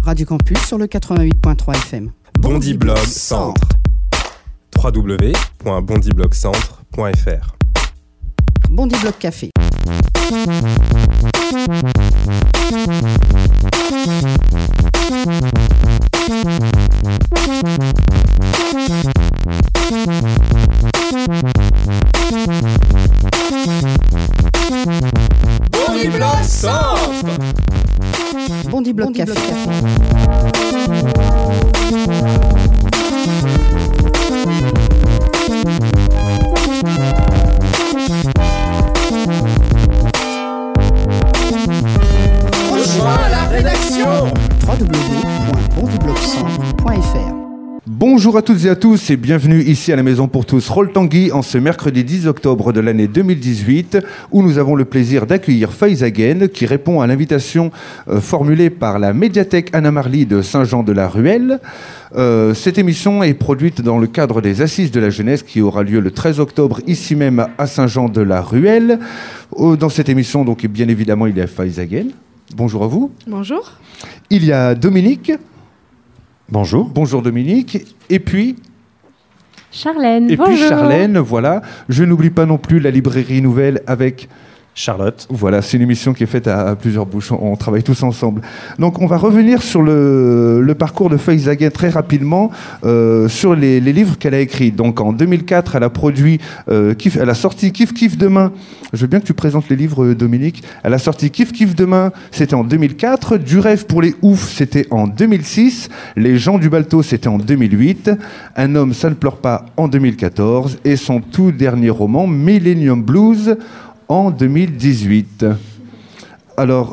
Radio Campus sur le 88.3 FM. Bondiblog Centre. www.bondiblogcentre.fr. Bondiblog Café. Bondiblog Centre. Bondiblog Café. Rejoins la rédaction. www.bondiblogcentre.fr. Bonjour à toutes et à tous et bienvenue ici à la Maison pour tous Roll Tanguy en ce mercredi 10 octobre de l'année 2018 où nous avons le plaisir d'accueillir Faiz Agen qui répond à l'invitation formulée par la médiathèque Anna Marly de Saint-Jean-de-la-Ruelle. Cette émission est produite dans le cadre des Assises de la Jeunesse qui aura lieu le 13 octobre ici même à Saint-Jean-de-la-Ruelle. Dans cette émission, donc, bien évidemment, il y a Faiz Agen. Bonjour à vous. Bonjour. Il y a Dominique. Bonjour. Bonjour Dominique. Et puis Charlène. Et bonjour. puis Charlène, voilà. Je n'oublie pas non plus la librairie nouvelle avec Charlotte. Voilà, c'est une émission qui est faite à plusieurs bouches. On travaille tous ensemble. Donc, on va revenir sur le parcours de Faiz Agen très rapidement sur les livres qu'elle a écrits. Donc, en 2004, elle a produit, elle a sorti Kif Kif Demain. Je veux bien que tu présentes les livres, Dominique. Elle a sorti Kif Kif Demain, c'était en 2004. Du rêve pour les oufs, c'était en 2006. Les gens du Balto, c'était en 2008. Un homme, ça ne pleure pas, en 2014. Et son tout dernier roman, Millennium Blues, en 2018. Alors,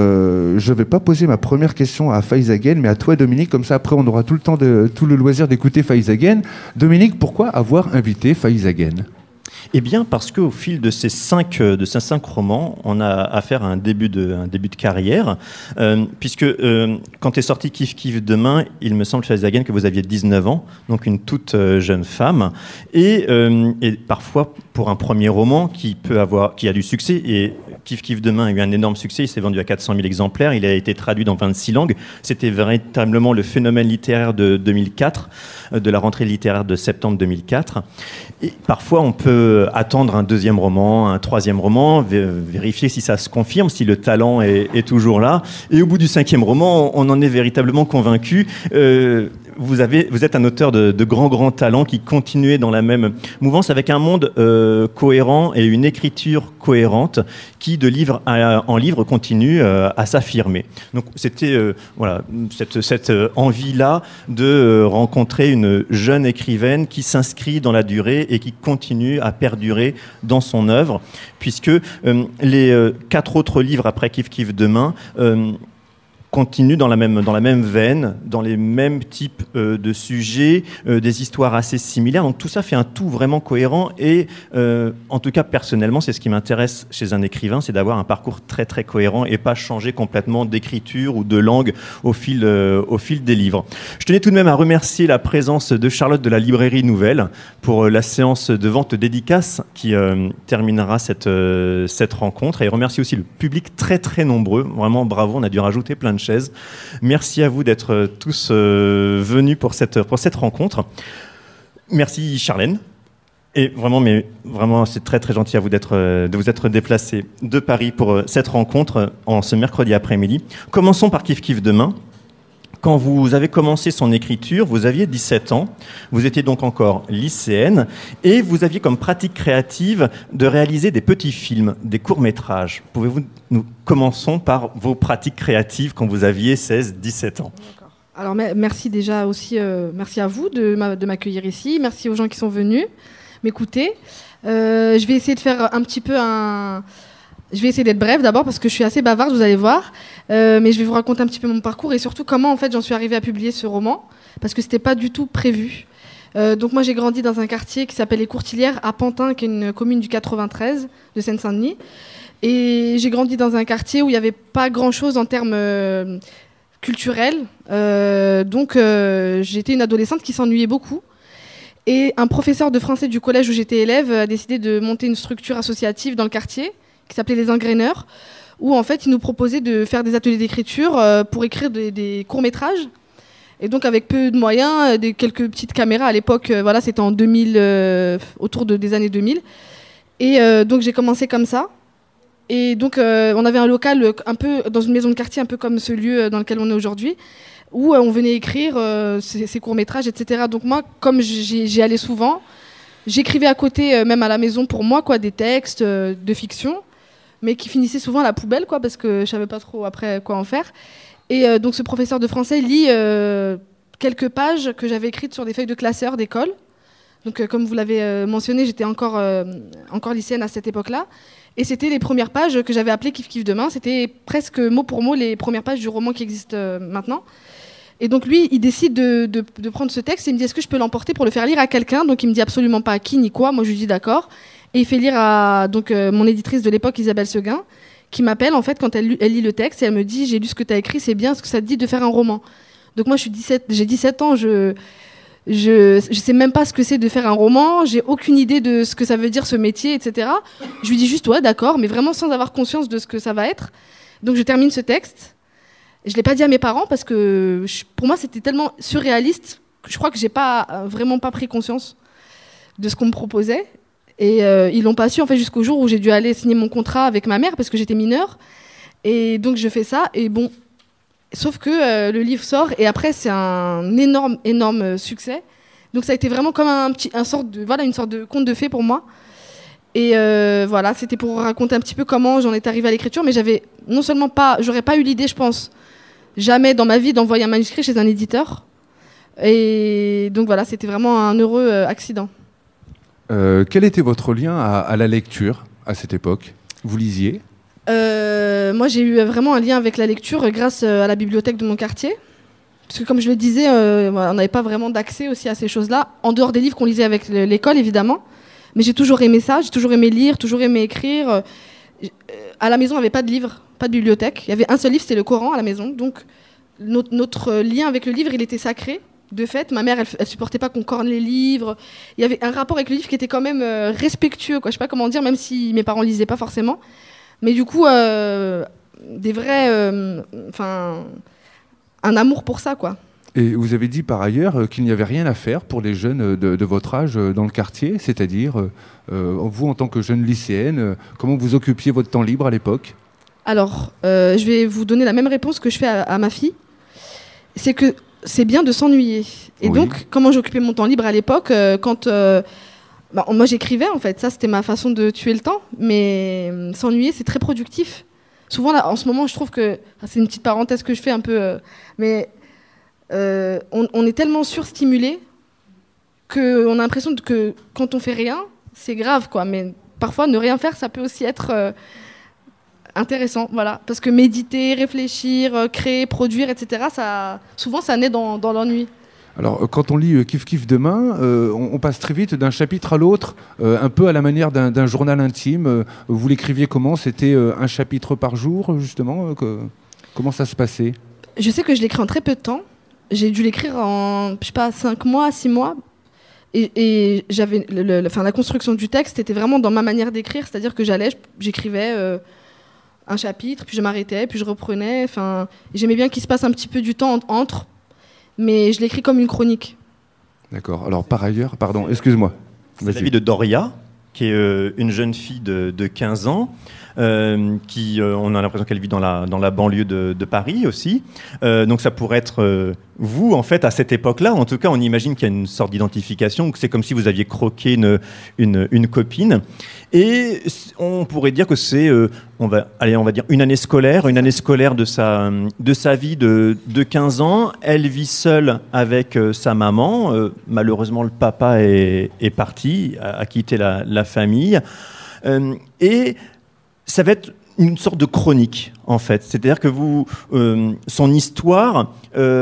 je ne vais pas poser ma première question à Faiz Agen, mais à toi, Dominique. Comme ça, après, on aura tout le loisir d'écouter Faiz Agen. Dominique, pourquoi avoir invité Faiz Agen ? Eh bien, parce qu'au fil de ces cinq romans, on a affaire à un début de carrière, puisque quand est sorti Kif Kif Demain, il me semble, Faiz Agen, que vous aviez 19 ans, donc une toute jeune femme, et parfois pour un premier roman qui a du succès, et Kif Kif Demain a eu un énorme succès, il s'est vendu à 400 000 exemplaires, il a été traduit dans 26 langues, c'était véritablement le phénomène littéraire de 2004, de la rentrée littéraire de septembre 2004, et parfois on peut attendre un deuxième roman, un troisième roman, vérifier si ça se confirme, si le talent est toujours là. Et au bout du cinquième roman, on en est véritablement convaincu. Vous êtes un auteur de grands talents qui continuait dans la même mouvance avec un monde cohérent et une écriture cohérente qui, de livre en livre, continue à s'affirmer. Donc c'était cette envie-là de rencontrer une jeune écrivaine qui s'inscrit dans la durée et qui continue à perdurer dans son œuvre, puisque les 4 autres livres après Kif Kif Demain continue dans la même veine, dans les mêmes types de sujets, des histoires assez similaires. Donc tout ça fait un tout vraiment cohérent et en tout cas personnellement, c'est ce qui m'intéresse chez un écrivain, c'est d'avoir un parcours très très cohérent et pas changer complètement d'écriture ou de langue au fil des livres. Je tenais tout de même à remercier la présence de Charlotte de la librairie nouvelle pour la séance de vente dédicace qui terminera cette rencontre, et remercier aussi le public très très nombreux. Vraiment bravo, on a dû rajouter plein de chaises. Merci à vous d'être tous venus pour cette rencontre. Merci Charlène. Et vraiment, c'est très très gentil à vous de vous être déplacés de Paris pour cette rencontre en ce mercredi après-midi. Commençons par Kif Kif Demain. Quand vous avez commencé son écriture, vous aviez 17 ans, vous étiez donc encore lycéenne, et vous aviez comme pratique créative de réaliser des petits films, des courts-métrages. Nous commençons par vos pratiques créatives quand vous aviez 16-17 ans. D'accord. Alors merci déjà aussi, merci à vous de m'accueillir ici, merci aux gens qui sont venus m'écouter. Je vais essayer de faire Je vais essayer d'être brève d'abord parce que je suis assez bavarde, vous allez voir. Mais je vais vous raconter un petit peu mon parcours et surtout comment en fait j'en suis arrivée à publier ce roman parce que c'était pas du tout prévu. Donc moi j'ai grandi dans un quartier qui s'appelle les Courtilières à Pantin, qui est une commune du 93 de Seine-Saint-Denis. Et j'ai grandi dans un quartier où il n'y avait pas grand-chose en termes culturels. Donc j'étais une adolescente qui s'ennuyait beaucoup. Et un professeur de français du collège où j'étais élève a décidé de monter une structure associative dans le quartier qui s'appelait les Ingraineurs, où en fait, il nous proposait de faire des ateliers d'écriture pour écrire des courts-métrages. Et donc, avec peu de moyens, quelques petites caméras à l'époque, voilà, c'était en 2000, autour des années 2000. Et donc, j'ai commencé comme ça. Et donc, on avait un local un peu dans une maison de quartier, un peu comme ce lieu dans lequel on est aujourd'hui, où on venait écrire ces courts-métrages, etc. Donc moi, comme j'y allais souvent, j'écrivais à côté, même à la maison pour moi, quoi, des textes de fiction, mais qui finissaient souvent à la poubelle, quoi, parce que je savais pas trop après quoi en faire. Et donc ce professeur de français lit quelques pages que j'avais écrites sur des feuilles de classeur d'école. Donc comme vous l'avez mentionné, j'étais encore lycéenne à cette époque-là. Et c'était les premières pages que j'avais appelées Kiff Kiff Demain. C'était presque mot pour mot les premières pages du roman qui existe maintenant. Et donc lui, il décide de prendre ce texte et il me dit, est-ce que je peux l'emporter pour le faire lire à quelqu'un? Donc il me dit absolument pas à qui ni quoi. Moi je lui dis d'accord. Et il fait lire à mon éditrice de l'époque, Isabelle Seguin, qui m'appelle en fait quand elle lit le texte et elle me dit, j'ai lu ce que tu as écrit, c'est bien, est-ce que ça te dit de faire un roman? Donc moi j'ai 17 ans, je sais même pas ce que c'est de faire un roman, j'ai aucune idée de ce que ça veut dire ce métier, etc. Je lui dis juste ouais d'accord, mais vraiment sans avoir conscience de ce que ça va être. Donc je termine ce texte. Je l'ai pas dit à mes parents parce que pour moi c'était tellement surréaliste que je crois que j'ai vraiment pas pris conscience de ce qu'on me proposait. Et ils l'ont pas su en fait jusqu'au jour où j'ai dû aller signer mon contrat avec ma mère parce que j'étais mineure. Et donc je fais ça et bon. Sauf que le livre sort et après c'est un énorme succès. Donc ça a été vraiment comme une sorte de conte de fées pour moi. Et voilà, c'était pour raconter un petit peu comment j'en étais arrivée à l'écriture, mais j'aurais pas eu l'idée, je pense, jamais dans ma vie d'envoyer un manuscrit chez un éditeur. Et donc voilà, c'était vraiment un heureux accident. Quel était votre lien à la lecture à cette époque? Vous lisiez? Moi, j'ai eu vraiment un lien avec la lecture grâce à la bibliothèque de mon quartier. Parce que comme je le disais, on n'avait pas vraiment d'accès aussi à ces choses-là, en dehors des livres qu'on lisait avec l'école, évidemment. Mais j'ai toujours aimé ça, j'ai toujours aimé lire, toujours aimé écrire. À la maison, on n'avait pas de livre, pas de bibliothèque. Il y avait un seul livre, c'était le Coran à la maison. Donc, notre lien avec le livre, il était sacré. De fait, ma mère, elle supportait pas qu'on corne les livres. Il y avait un rapport avec le livre qui était quand même respectueux, quoi. Je sais pas comment dire, même si mes parents lisaient pas forcément. Mais du coup, un amour pour ça, quoi. Et vous avez dit par ailleurs qu'il n'y avait rien à faire pour les jeunes de votre âge dans le quartier, c'est-à-dire, vous en tant que jeune lycéenne, comment vous occupiez votre temps libre à l'époque? Alors, je vais vous donner la même réponse que je fais à ma fille. C'est que c'est bien de s'ennuyer. Et oui. Donc, comment j'occupais mon temps libre à l'époque quand... moi, j'écrivais, en fait. Ça, c'était ma façon de tuer le temps. Mais s'ennuyer, c'est très productif. Souvent, là, en ce moment, je trouve que... c'est une petite parenthèse que je fais un peu... on est tellement surstimulé qu'on a l'impression que quand on fait rien, c'est grave, quoi. Mais parfois, ne rien faire, ça peut aussi être intéressant. Voilà. Parce que méditer, réfléchir, créer, produire, etc., souvent, ça naît dans l'ennui. Alors, quand on lit Kiff Kiff Demain, on passe très vite d'un chapitre à l'autre, un peu à la manière d'un journal intime. Vous l'écriviez comment? C'était un chapitre par jour, justement comment ça se passait? Je sais que je l'écris en très peu de temps. J'ai dû l'écrire en, 5 mois, 6 mois. Et j'avais la construction du texte était vraiment dans ma manière d'écrire, c'est-à-dire que j'écrivais un chapitre, puis je m'arrêtais, puis je reprenais. J'aimais bien qu'il se passe un petit peu du temps entre, mais je l'écris comme une chronique. D'accord. Alors par ailleurs, pardon, excuse-moi. C'est la vie de Doria, qui est une jeune fille de 15 ans, qui, on a l'impression qu'elle vit dans la banlieue de Paris aussi. Donc ça pourrait être vous, en fait, à cette époque-là. En tout cas, on imagine qu'il y a une sorte d'identification, que c'est comme si vous aviez croqué une copine. Et on pourrait dire que c'est, on va dire une année scolaire de sa vie de 15 ans. Elle vit seule avec sa maman. Malheureusement, le papa est parti, a quitté la famille. Et ça va être une sorte de chronique, en fait. C'est-à-dire que son histoire,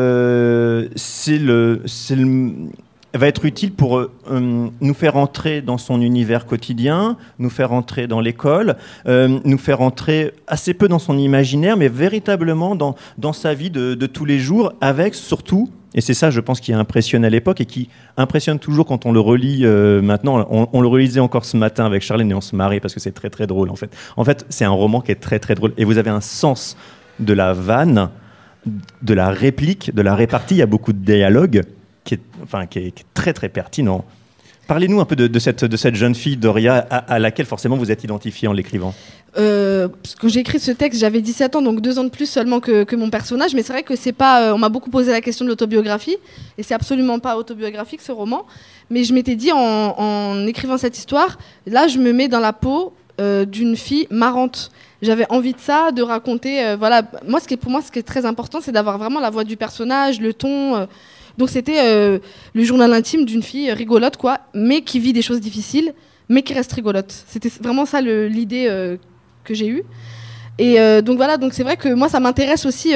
elle va être utile pour nous faire entrer dans son univers quotidien, nous faire entrer dans l'école, nous faire entrer assez peu dans son imaginaire, mais véritablement dans sa vie de tous les jours, avec surtout, Et c'est ça, je pense, qui a impressionné à l'époque et qui impressionne toujours quand on le relit maintenant. On le relisait encore ce matin avec Charlène et on se marrait parce que c'est très très drôle en fait. En fait, c'est un roman qui est très très drôle et vous avez un sens de la vanne, de la réplique, de la répartie. Il y a beaucoup de dialogue qui est très très pertinent. Parlez-nous un peu de cette jeune fille, Doria, à laquelle forcément vous êtes identifié en l'écrivant. Quand j'ai écrit ce texte, j'avais 17 ans, donc 2 ans de plus seulement que mon personnage. Mais c'est vrai que c'est pas. On m'a beaucoup posé la question de l'autobiographie, et c'est absolument pas autobiographique ce roman. Mais je m'étais dit en écrivant cette histoire, là, je me mets dans la peau d'une fille marrante. J'avais envie de ça, de raconter. Voilà. Pour moi, ce qui est très important, c'est d'avoir vraiment la voix du personnage, le ton. Donc c'était le journal intime d'une fille rigolote, quoi, mais qui vit des choses difficiles, mais qui reste rigolote. C'était vraiment ça l'idée que j'ai eue. Et donc voilà, donc c'est vrai que moi ça m'intéresse aussi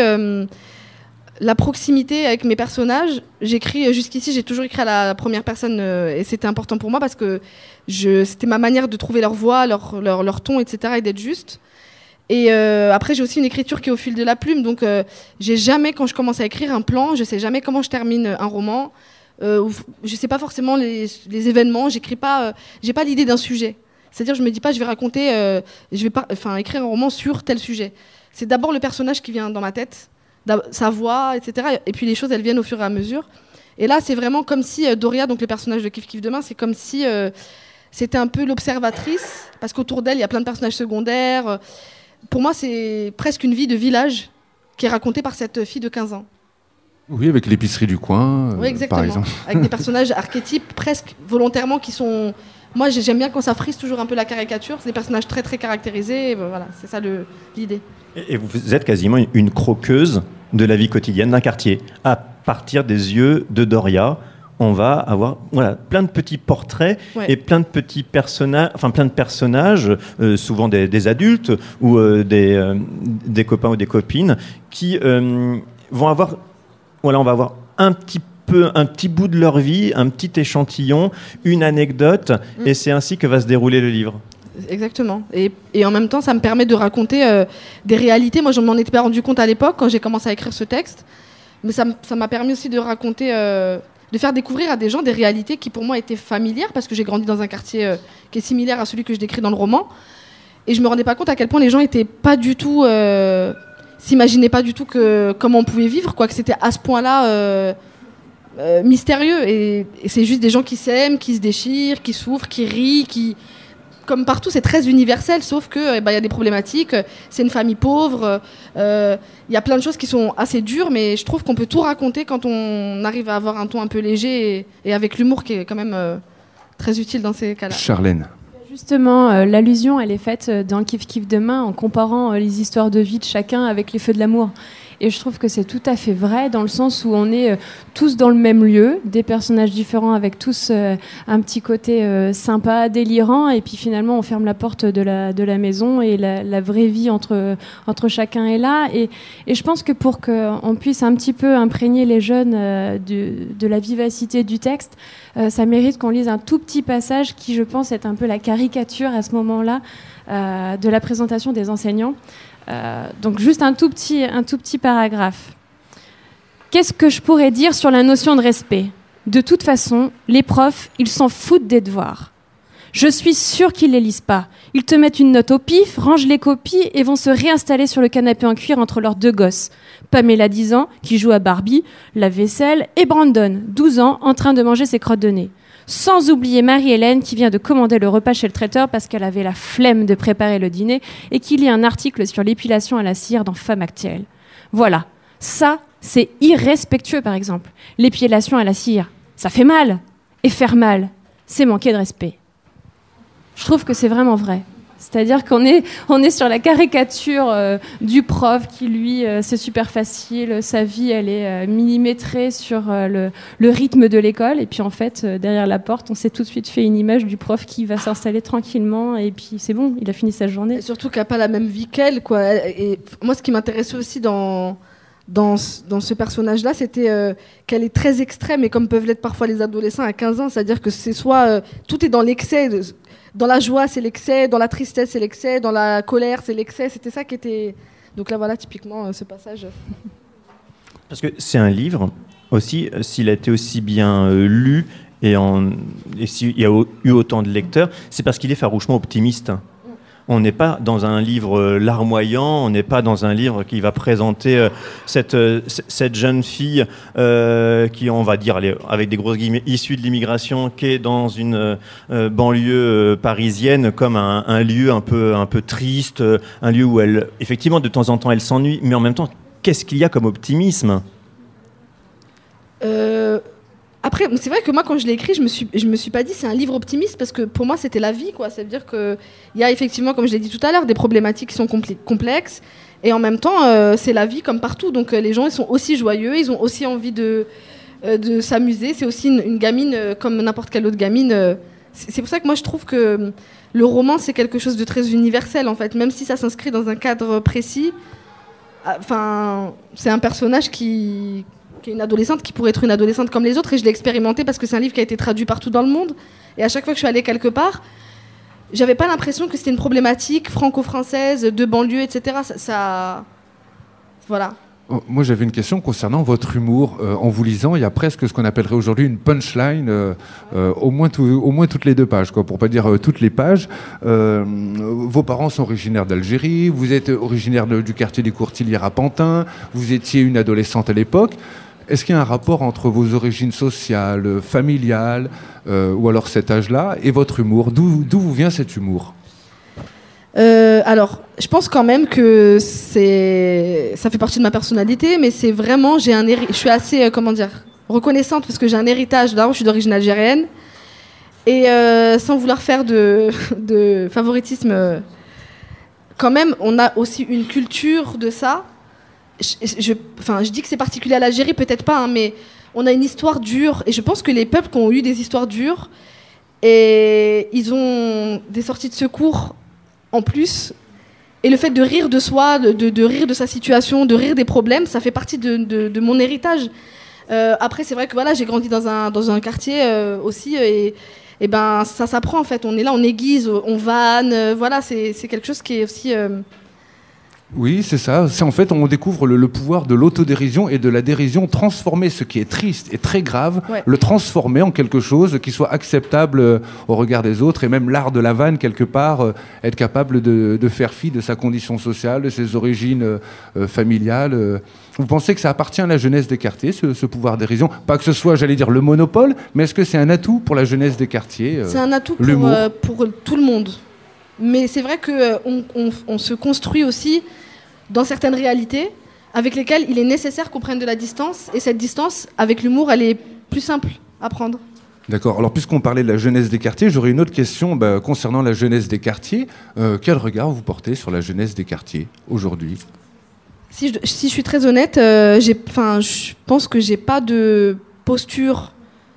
la proximité avec mes personnages. J'écris jusqu'ici, j'ai toujours écrit à la première personne et c'était important pour moi parce que c'était ma manière de trouver leur voix, leur ton, etc. et d'être juste. Et après, j'ai aussi une écriture qui est au fil de la plume. Donc, j'ai jamais, quand je commence à écrire un plan, je sais jamais comment je termine un roman. Je sais pas forcément les événements. J'écris pas. J'ai pas l'idée d'un sujet. C'est-à-dire, je me dis pas, je vais raconter, écrire un roman sur tel sujet. C'est d'abord le personnage qui vient dans ma tête, sa voix, etc. Et puis les choses, elles viennent au fur et à mesure. Et là, c'est vraiment comme si Doria, donc le personnage de Kif Kif Demain, c'est comme si c'était un peu l'observatrice, parce qu'autour d'elle, il y a plein de personnages secondaires. Pour moi, c'est presque une vie de village qui est racontée par cette fille de 15 ans. Oui, avec l'épicerie du coin, oui, exactement. par exemple. Avec des personnages archétypes, presque volontairement, qui sont... Moi, j'aime bien quand ça frise toujours un peu la caricature. C'est des personnages très, très caractérisés. Et voilà, c'est ça l'idée. Et vous êtes quasiment une croqueuse de la vie quotidienne d'un quartier. À partir des yeux de Doria, on va avoir plein de petits portraits et plein de petits personnages, souvent des adultes ou des copains ou des copines qui vont avoir, on va avoir un petit bout de leur vie, un petit échantillon, une anecdote, et c'est ainsi que va se dérouler le livre. Exactement. Et en même temps, ça me permet de raconter des réalités. Moi, je m'en étais pas rendu compte à l'époque quand j'ai commencé à écrire ce texte, mais ça m'a permis aussi de raconter... de faire découvrir à des gens des réalités qui pour moi étaient familières parce que j'ai grandi dans un quartier qui est similaire à celui que je décris dans le roman et je me rendais pas compte à quel point les gens étaient pas du tout s'imaginaient pas du tout comment on pouvait vivre, quoi, que c'était à ce point-là mystérieux et c'est juste des gens qui s'aiment, qui se déchirent, qui souffrent, qui rient, qui... Comme partout, c'est très universel, sauf que y a des problématiques. C'est une famille pauvre. Y a plein de choses qui sont assez dures, mais je trouve qu'on peut tout raconter quand on arrive à avoir un ton un peu léger et avec l'humour qui est quand même très utile dans ces cas-là. Charlène. Justement, l'allusion, elle est faite dans Kif Kif Demain en comparant les histoires de vie de chacun avec les feux de l'amour. Et je trouve que c'est tout à fait vrai dans le sens où on est tous dans le même lieu, des personnages différents avec tous un petit côté sympa, délirant, et puis finalement on ferme la porte de la maison et la vraie vie entre chacun est là. Et je pense que pour qu'on puisse un petit peu imprégner les jeunes de la vivacité du texte, ça mérite qu'on lise un tout petit passage qui, je pense, est un peu la caricature à ce moment-là de la présentation des enseignants. Donc juste un tout petit paragraphe. Qu'est-ce que je pourrais dire sur la notion de respect ? De toute façon, les profs, ils s'en foutent des devoirs. Je suis sûre qu'ils les lisent pas. Ils te mettent une note au pif, rangent les copies et vont se réinstaller sur le canapé en cuir entre leurs 2 gosses. Pamela, 10 ans, qui joue à Barbie, la vaisselle, et Brandon, 12 ans, en train de manger ses crottes de nez. Sans oublier Marie-Hélène qui vient de commander le repas chez le traiteur parce qu'elle avait la flemme de préparer le dîner et qui lit un article sur l'épilation à la cire dans Femme Actuelle. Voilà, ça, c'est irrespectueux par exemple. L'épilation à la cire, ça fait mal. Et faire mal, c'est manquer de respect. Je trouve que c'est vraiment vrai. C'est-à-dire qu'on est sur la caricature du prof qui, lui, c'est super facile, sa vie, elle est millimétrée sur le rythme de l'école. Et puis, en fait, derrière la porte, on s'est tout de suite fait une image du prof qui va s'installer tranquillement. Et puis, c'est bon, il a fini sa journée. Et surtout qu'il n'a pas la même vie qu'elle, quoi. Et moi, ce qui m'intéressait aussi dans ce personnage-là, c'était qu'elle est très extrême, et comme peuvent l'être parfois les adolescents à 15 ans, c'est-à-dire que c'est soit tout est dans l'excès, dans la joie c'est l'excès, dans la tristesse c'est l'excès, dans la colère c'est l'excès, c'était ça qui était... Donc là voilà, typiquement ce passage. Parce que c'est un livre aussi, s'il a été aussi bien lu et s'il y a eu autant de lecteurs, c'est parce qu'il est farouchement optimiste. On n'est pas dans un livre larmoyant, on n'est pas dans un livre qui va présenter cette jeune fille qui, on va dire, avec des grosses guillemets, issue de l'immigration, qui est dans une banlieue parisienne comme un lieu un peu triste, un lieu où elle, effectivement, de temps en temps, elle s'ennuie, mais en même temps, qu'est-ce qu'il y a comme optimisme ? Après, c'est vrai que moi, quand je l'ai écrit, je me suis pas dit c'est un livre optimiste parce que pour moi, c'était la vie, quoi. Ça veut dire qu'il y a effectivement, comme je l'ai dit tout à l'heure, des problématiques qui sont complexes et en même temps, c'est la vie comme partout. Donc les gens, ils sont aussi joyeux, ils ont aussi envie de s'amuser. C'est aussi une gamine comme n'importe quelle autre gamine. C'est pour ça que moi, je trouve que le roman, c'est quelque chose de très universel, en fait. Même si ça s'inscrit dans un cadre précis, enfin, c'est un personnage qui est une adolescente qui pourrait être une adolescente comme les autres, et je l'ai expérimenté parce que c'est un livre qui a été traduit partout dans le monde, et à chaque fois que je suis allée quelque part, j'avais pas l'impression que c'était une problématique franco-française de banlieue, etc. Voilà. Moi, j'avais une question concernant votre humour. En vous lisant, il y a presque ce qu'on appellerait aujourd'hui une punchline, au moins toutes les 2 pages, quoi, pour pas dire toutes les pages. Vos parents sont originaires d'Algérie, vous êtes originaire du quartier des Courtilières à Pantin, vous étiez une adolescente à l'époque. Est-ce qu'il y a un rapport entre vos origines sociales, familiales, ou alors cet âge-là, et votre humour ? D'où vous vient cet humour ? Alors, je pense quand même que ça fait partie de ma personnalité, mais c'est vraiment, je suis assez, reconnaissante parce que j'ai un héritage. D'abord, je suis d'origine algérienne, et sans vouloir faire de favoritisme, quand même, on a aussi une culture de ça. Je dis que c'est particulier à l'Algérie, peut-être pas, hein, mais on a une histoire dure, et je pense que les peuples qui ont eu des histoires dures, et ils ont des sorties de secours en plus, et le fait de rire de soi, de rire de sa situation, de rire des problèmes, ça fait partie de mon héritage. Après, c'est vrai que voilà, j'ai grandi dans un quartier aussi, et ben ça s'apprend en fait. On est là, on aiguise, on vanne, voilà, c'est quelque chose qui est aussi... Oui, c'est ça. C'est en fait, on découvre le pouvoir de l'autodérision et de la dérision, transformer ce qui est triste et très grave, ouais, le transformer en quelque chose qui soit acceptable au regard des autres, et même l'art de la vanne, quelque part, être capable de faire fi de sa condition sociale, de ses origines familiales. Vous pensez que ça appartient à la jeunesse des quartiers, ce pouvoir dérision ? Pas que ce soit, j'allais dire, le monopole, mais est-ce que c'est un atout pour la jeunesse des quartiers ? C'est un atout pour tout le monde. Mais c'est vrai qu'on se construit aussi dans certaines réalités avec lesquelles il est nécessaire qu'on prenne de la distance. Et cette distance, avec l'humour, elle est plus simple à prendre. D'accord. Alors, puisqu'on parlait de la jeunesse des quartiers, j'aurais une autre question concernant la jeunesse des quartiers. Quel regard vous portez sur la jeunesse des quartiers aujourd'hui ? Si je suis très honnête, je pense que j'ai pas de posture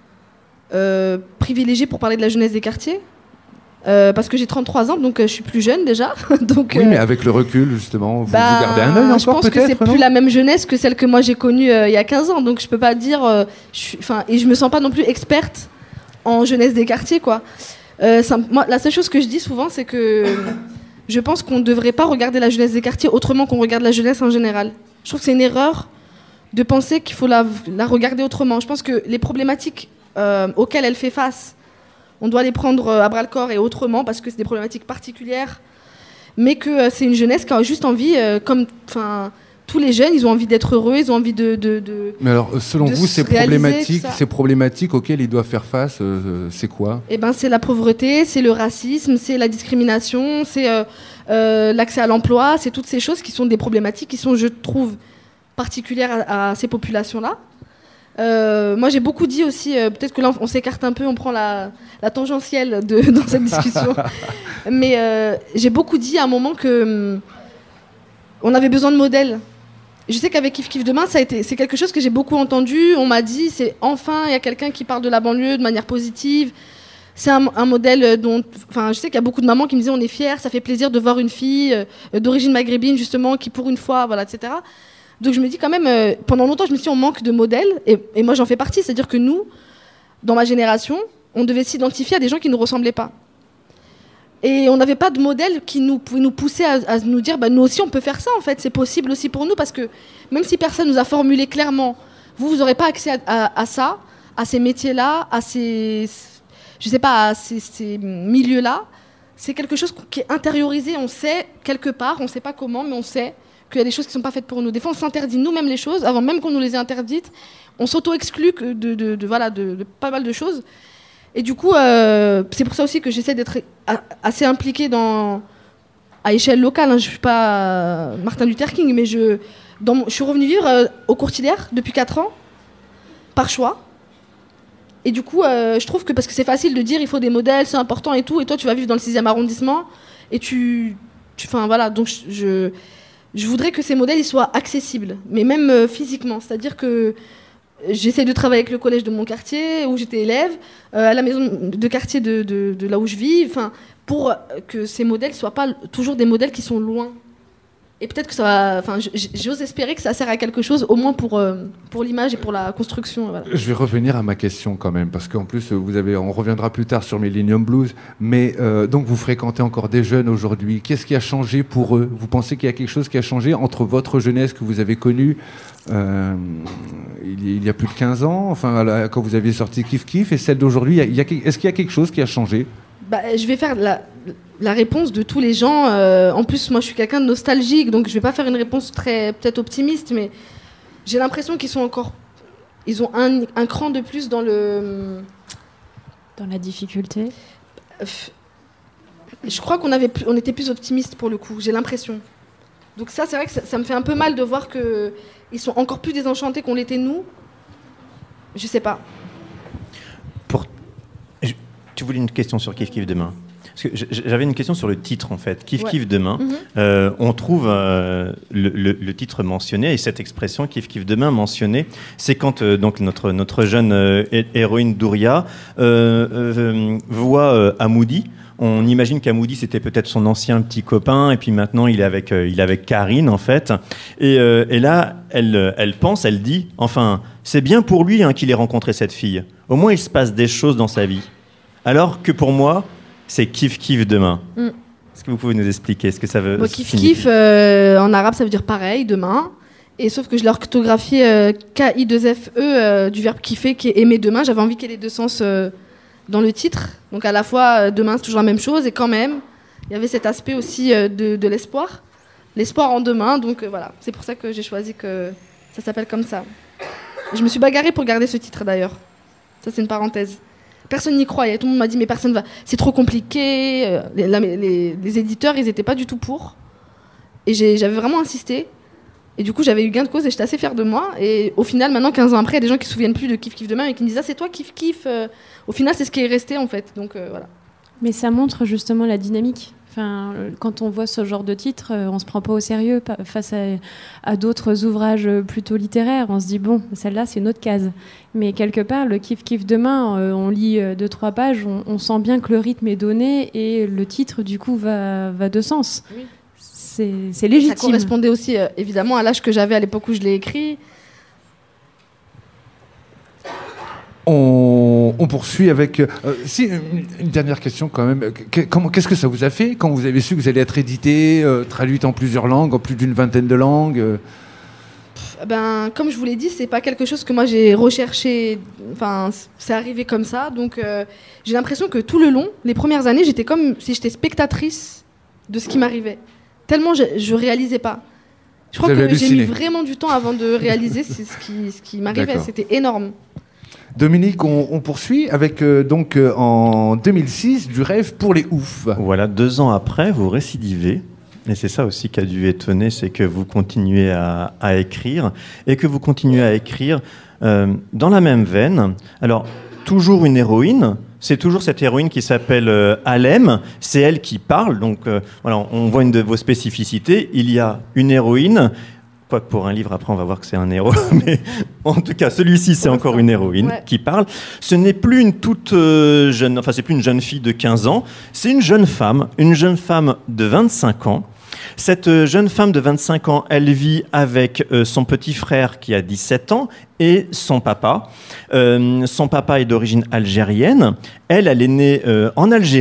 privilégiée pour parler de la jeunesse des quartiers. Parce que j'ai 33 ans, donc je suis plus jeune déjà. Donc, oui, mais avec le recul, justement, vous gardez un œil encore, peut-être ? Je pense que c'est plus la même jeunesse que celle que moi j'ai connue il y a 15 ans. Donc je peux pas dire... et je me sens pas non plus experte en jeunesse des quartiers, quoi. Moi, la seule chose que je dis souvent, c'est que je pense qu'on ne devrait pas regarder la jeunesse des quartiers autrement qu'on regarde la jeunesse en général. Je trouve que c'est une erreur de penser qu'il faut la regarder autrement. Je pense que les problématiques auxquelles elle fait face, on doit les prendre à bras-le-corps et autrement, parce que c'est des problématiques particulières, mais que c'est une jeunesse qui a juste envie, tous les jeunes, ils ont envie d'être heureux, ils ont envie de Mais alors, selon vous, ces problématiques auxquelles ils doivent faire face, c'est quoi ? Eh ben, c'est la pauvreté, c'est le racisme, c'est la discrimination, c'est l'accès à l'emploi, c'est toutes ces choses qui sont des problématiques qui sont, je trouve, particulières à ces populations-là. Moi, j'ai beaucoup dit aussi, peut-être que là, on s'écarte un peu, on prend la tangentielle dans cette discussion, mais j'ai beaucoup dit à un moment que on avait besoin de modèles. Je sais qu'avec Kif Kif Demain, c'est quelque chose que j'ai beaucoup entendu. On m'a dit, il y a quelqu'un qui parle de la banlieue de manière positive. C'est un modèle dont... je sais qu'il y a beaucoup de mamans qui me disaient, on est fiers, ça fait plaisir de voir une fille d'origine maghrébine, justement, qui pour une fois, voilà, etc. Donc je me dis quand même, pendant longtemps, je me suis dit, on manque de modèles. Et moi, j'en fais partie. C'est-à-dire que nous, dans ma génération, on devait s'identifier à des gens qui ne nous ressemblaient pas. Et on n'avait pas de modèle qui pouvait nous pousser à nous dire, nous aussi, on peut faire ça, en fait. C'est possible aussi pour nous, parce que même si personne nous a formulé clairement vous n'aurez pas accès à ça, à ces métiers-là, à ces milieux-là. C'est quelque chose qui est intériorisé, on sait quelque part, on ne sait pas comment, mais on sait qu'il y a des choses qui ne sont pas faites pour nous. Des fois, on s'interdit nous-mêmes les choses, avant même qu'on nous les ait interdites. On s'auto-exclut de pas mal de choses. Et du coup, c'est pour ça aussi que j'essaie d'être assez impliquée à échelle locale. Hein. Je ne suis pas Martin Luther King, mais je suis revenue vivre au Courtilière depuis 4 ans, par choix. Et du coup, je trouve que, parce que c'est facile de dire il faut des modèles, c'est important et tout, et toi tu vas vivre dans le 6e arrondissement, et donc je voudrais que ces modèles ils soient accessibles, mais même physiquement, c'est-à-dire que j'essaie de travailler avec le collège de mon quartier, où j'étais élève, à la maison de quartier de là où je vis, pour que ces modèles soient pas toujours des modèles qui sont loin. Et peut-être que ça va, j'ose espérer que ça sert à quelque chose, au moins pour l'image et pour la construction. Voilà. Je vais revenir à ma question quand même, parce qu'en plus, on reviendra plus tard sur Millennium Blues, mais donc vous fréquentez encore des jeunes aujourd'hui. Qu'est-ce qui a changé pour eux ? Vous pensez qu'il y a quelque chose qui a changé entre votre jeunesse que vous avez connue il y a plus de 15 ans, quand vous aviez sorti Kif Kif, et celle d'aujourd'hui, est-ce qu'il y a quelque chose qui a changé ? Je vais faire la réponse de tous les gens. En plus, moi, je suis quelqu'un de nostalgique, donc je vais pas faire une réponse très peut-être optimiste, mais j'ai l'impression qu'ils ont un cran de plus dans la difficulté. Je crois qu'on était plus optimiste pour le coup. J'ai l'impression. Donc ça, c'est vrai que ça me fait un peu mal de voir que ils sont encore plus désenchantés qu'on l'était nous. Je sais pas. Tu voulais une question sur Kif Kif Demain ? Parce que j'avais une question sur le titre, en fait. Kif Kif Demain. On trouve le titre mentionné, et cette expression Kif Kif Demain mentionnée, c'est quand donc notre jeune héroïne Douria voit Amoudi. On imagine qu'Amoudi, c'était peut-être son ancien petit copain, et puis maintenant, il est avec Karine, en fait. Et là, elle pense, elle dit, enfin, c'est bien pour lui qu'il ait rencontré cette fille. Au moins, il se passe des choses dans sa vie. Alors que pour moi, c'est Kif Kif Demain. Est-ce que vous pouvez nous expliquer ce que ça veut dire ? Kif Kif, en arabe, ça veut dire pareil, demain. Et sauf que je l'ai orthographié K-I-2-F-E du verbe kiffer, qui est aimer demain. J'avais envie qu'il y ait les deux sens dans le titre. Donc à la fois, demain, c'est toujours la même chose. Et quand même, il y avait cet aspect aussi de l'espoir. L'espoir en demain. Donc voilà, c'est pour ça que j'ai choisi que ça s'appelle comme ça. Je me suis bagarrée pour garder ce titre, d'ailleurs. Ça, c'est une parenthèse. Personne n'y croyait. Tout le monde m'a dit mais personne va. C'est trop compliqué. Les éditeurs, ils n'étaient pas du tout pour. Et j'avais vraiment insisté. Et du coup, j'avais eu gain de cause et j'étais assez fière de moi. Et au final, maintenant, 15 ans après, il y a des gens qui ne se souviennent plus de Kif Kif Demain et qui me disent c'est toi Kif Kif. Au final, c'est ce qui est resté en fait. Donc voilà. Mais ça montre justement la dynamique. Quand on voit ce genre de titre, on se prend pas au sérieux face à d'autres ouvrages plutôt littéraires. On se dit bon, celle-là c'est une autre case. Mais quelque part, le Kif Kif Demain, on lit 2-3 pages, on sent bien que le rythme est donné et le titre du coup va de sens. Oui. C'est légitime. Ça correspondait aussi évidemment à l'âge que j'avais à l'époque où je l'ai écrit. On poursuit avec... une dernière question quand même. Qu'est-ce que ça vous a fait quand vous avez su que vous allez être édité, traduite en plusieurs langues, en plus d'une vingtaine de langues Comme je vous l'ai dit, c'est pas quelque chose que moi j'ai recherché. C'est arrivé comme ça. Donc j'ai l'impression que tout le long, les premières années, j'étais comme si j'étais spectatrice de ce qui m'arrivait. Tellement je réalisais pas. Je crois que j'ai mis vraiment du temps avant de réaliser ce qui m'arrivait. D'accord. C'était énorme. Dominique, on poursuit avec en 2006 du rêve pour les oufs. Voilà, 2 ans après, vous récidivez. Et c'est ça aussi qui a dû étonner, c'est que vous continuez à écrire et que vous continuez à écrire dans la même veine. Alors, toujours une héroïne. C'est toujours cette héroïne qui s'appelle Alem. C'est elle qui parle. Donc, voilà, on voit une de vos spécificités. Il y a une héroïne. Quoique pour un livre, après, on va voir que c'est un héros. Mais en tout cas, celui-ci, c'est encore une héroïne qui parle. Ce n'est plus une toute jeune... Enfin, c'est plus une jeune fille de 15 ans. C'est une jeune femme de 25 ans. Cette jeune femme de 25 ans, elle vit avec son petit frère qui a 17 ans et son papa. Son papa est d'origine algérienne. Elle est née en Algérie.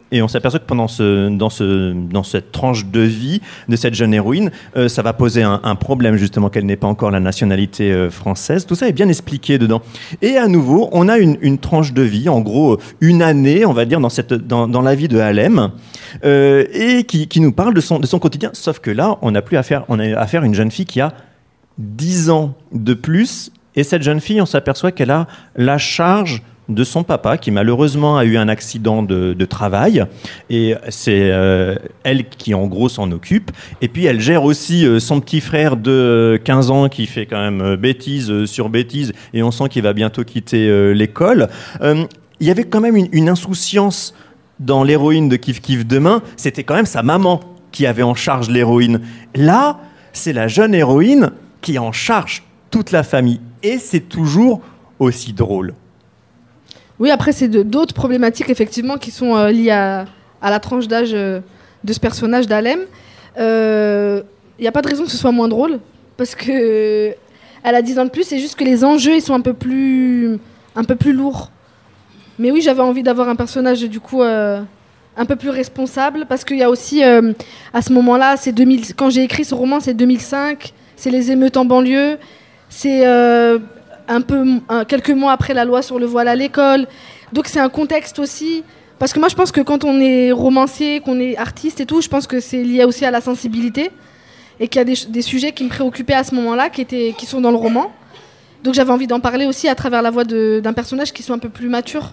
Et on s'aperçoit que dans cette tranche de vie de cette jeune héroïne, ça va poser un problème justement qu'elle n'ait pas encore la nationalité française. Tout ça est bien expliqué dedans. Et à nouveau, on a une tranche de vie, en gros une année, on va dire, dans la vie de Halem, et qui nous parle de son quotidien. Sauf que là, on a affaire à une jeune fille qui a 10 ans de plus. Et cette jeune fille, on s'aperçoit qu'elle a la charge de son papa, qui malheureusement a eu un accident de travail, et c'est elle qui en gros s'en occupe, et puis elle gère aussi son petit frère de 15 ans qui fait quand même bêtise sur bêtise, et on sent qu'il va bientôt quitter l'école. Il y avait quand même une insouciance dans l'héroïne de Kif Kif Demain, c'était quand même sa maman qui avait en charge l'héroïne. Là, c'est la jeune héroïne qui en charge toute la famille, et c'est toujours aussi drôle. Oui, après, c'est d'autres problématiques, effectivement, qui sont liées à la tranche d'âge de ce personnage d'Halem. Il n'y a pas de raison que ce soit moins drôle, parce qu'elle a 10 ans de plus, c'est juste que les enjeux, ils sont un peu plus lourds. Mais oui, j'avais envie d'avoir un personnage, du coup, un peu plus responsable, parce qu'il y a aussi, à ce moment-là, quand j'ai écrit ce roman, c'est 2005, c'est les émeutes en banlieue, c'est... quelques mois après la loi sur le voile à l'école. Donc c'est un contexte aussi. Parce que moi je pense que quand on est romancier, qu'on est artiste et tout, je pense que c'est lié aussi à la sensibilité. Et qu'il y a des sujets qui me préoccupaient à ce moment-là, qui sont dans le roman. Donc j'avais envie d'en parler aussi à travers la voix d'un personnage qui soit un peu plus mature.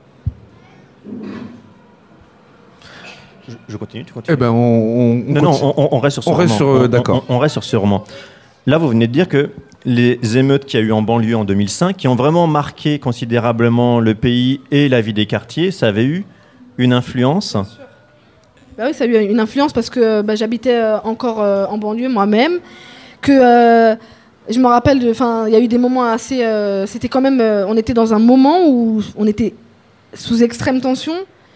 Je continue, tu continues. Eh ben on reste sur ce roman. D'accord. On reste sur ce roman. Là, vous venez de dire que les émeutes qu'il y a eu en banlieue en 2005, qui ont vraiment marqué considérablement le pays et la vie des quartiers, ça avait eu une influence ? Bah oui, ça a eu une influence parce que j'habitais encore en banlieue moi-même, que je me rappelle, il y a eu des moments assez... c'était quand même... on était dans un moment où on était sous extrême tension,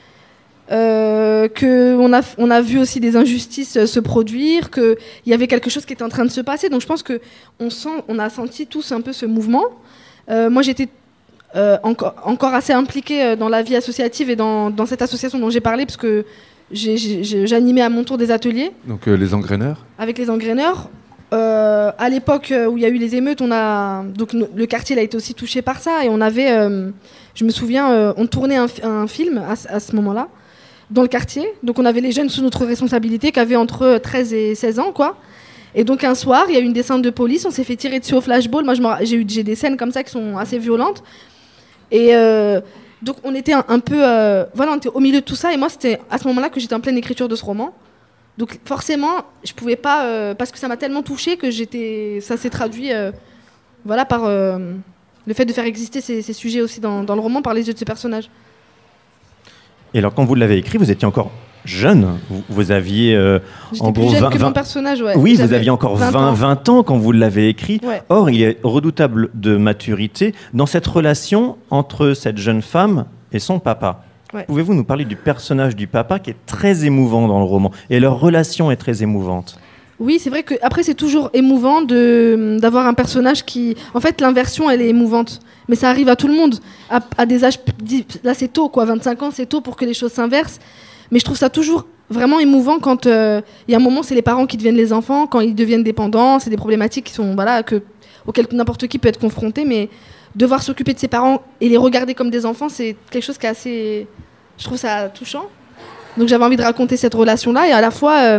qu'on a vu aussi des injustices se produire, qu'il y avait quelque chose qui était en train de se passer. Donc je pense qu'on a senti tous un peu ce mouvement. Moi j'étais encore assez impliquée dans la vie associative et dans cette association dont j'ai parlé, parce que j'animais à mon tour des ateliers. Donc les engraineurs ? Avec les engraineurs. À l'époque où il y a eu les émeutes, donc le quartier a été aussi touché par ça, et on avait, je me souviens, on tournait un film à ce moment-là, dans le quartier. Donc on avait les jeunes sous notre responsabilité qui avaient entre 13 et 16 ans, quoi. Et donc un soir, il y a eu une descente de police, on s'est fait tirer dessus au flashball. Moi, j'ai des scènes comme ça qui sont assez violentes. Et donc on était un peu... on était au milieu de tout ça. Et moi, c'était à ce moment-là que j'étais en pleine écriture de ce roman. Donc forcément, je pouvais pas... parce que ça m'a tellement touchée que ça s'est traduit par le fait de faire exister ces sujets aussi dans le roman par les yeux de ce personnage. Et alors, quand vous l'avez écrit, vous étiez encore jeune. Vous aviez en gros plus jeune que mon personnage, ouais. Oui, vous aviez encore 20 ans quand vous l'avez écrit. Ouais. Or, il est redoutable de maturité dans cette relation entre cette jeune femme et son papa. Ouais. Pouvez-vous nous parler du personnage du papa qui est très émouvant dans le roman, et leur relation est très émouvante? Oui, c'est vrai que après c'est toujours émouvant d'avoir un personnage qui... En fait, l'inversion, elle est émouvante. Mais ça arrive à tout le monde. À des âges... Là, c'est tôt, quoi. 25 ans, c'est tôt pour que les choses s'inversent. Mais je trouve ça toujours vraiment émouvant quand... Il y a un moment, c'est les parents qui deviennent les enfants, quand ils deviennent dépendants. C'est des problématiques qui sont, auxquelles n'importe qui peut être confronté. Mais devoir s'occuper de ses parents et les regarder comme des enfants, c'est quelque chose qui est assez... Je trouve ça touchant. Donc j'avais envie de raconter cette relation-là. Et à la fois...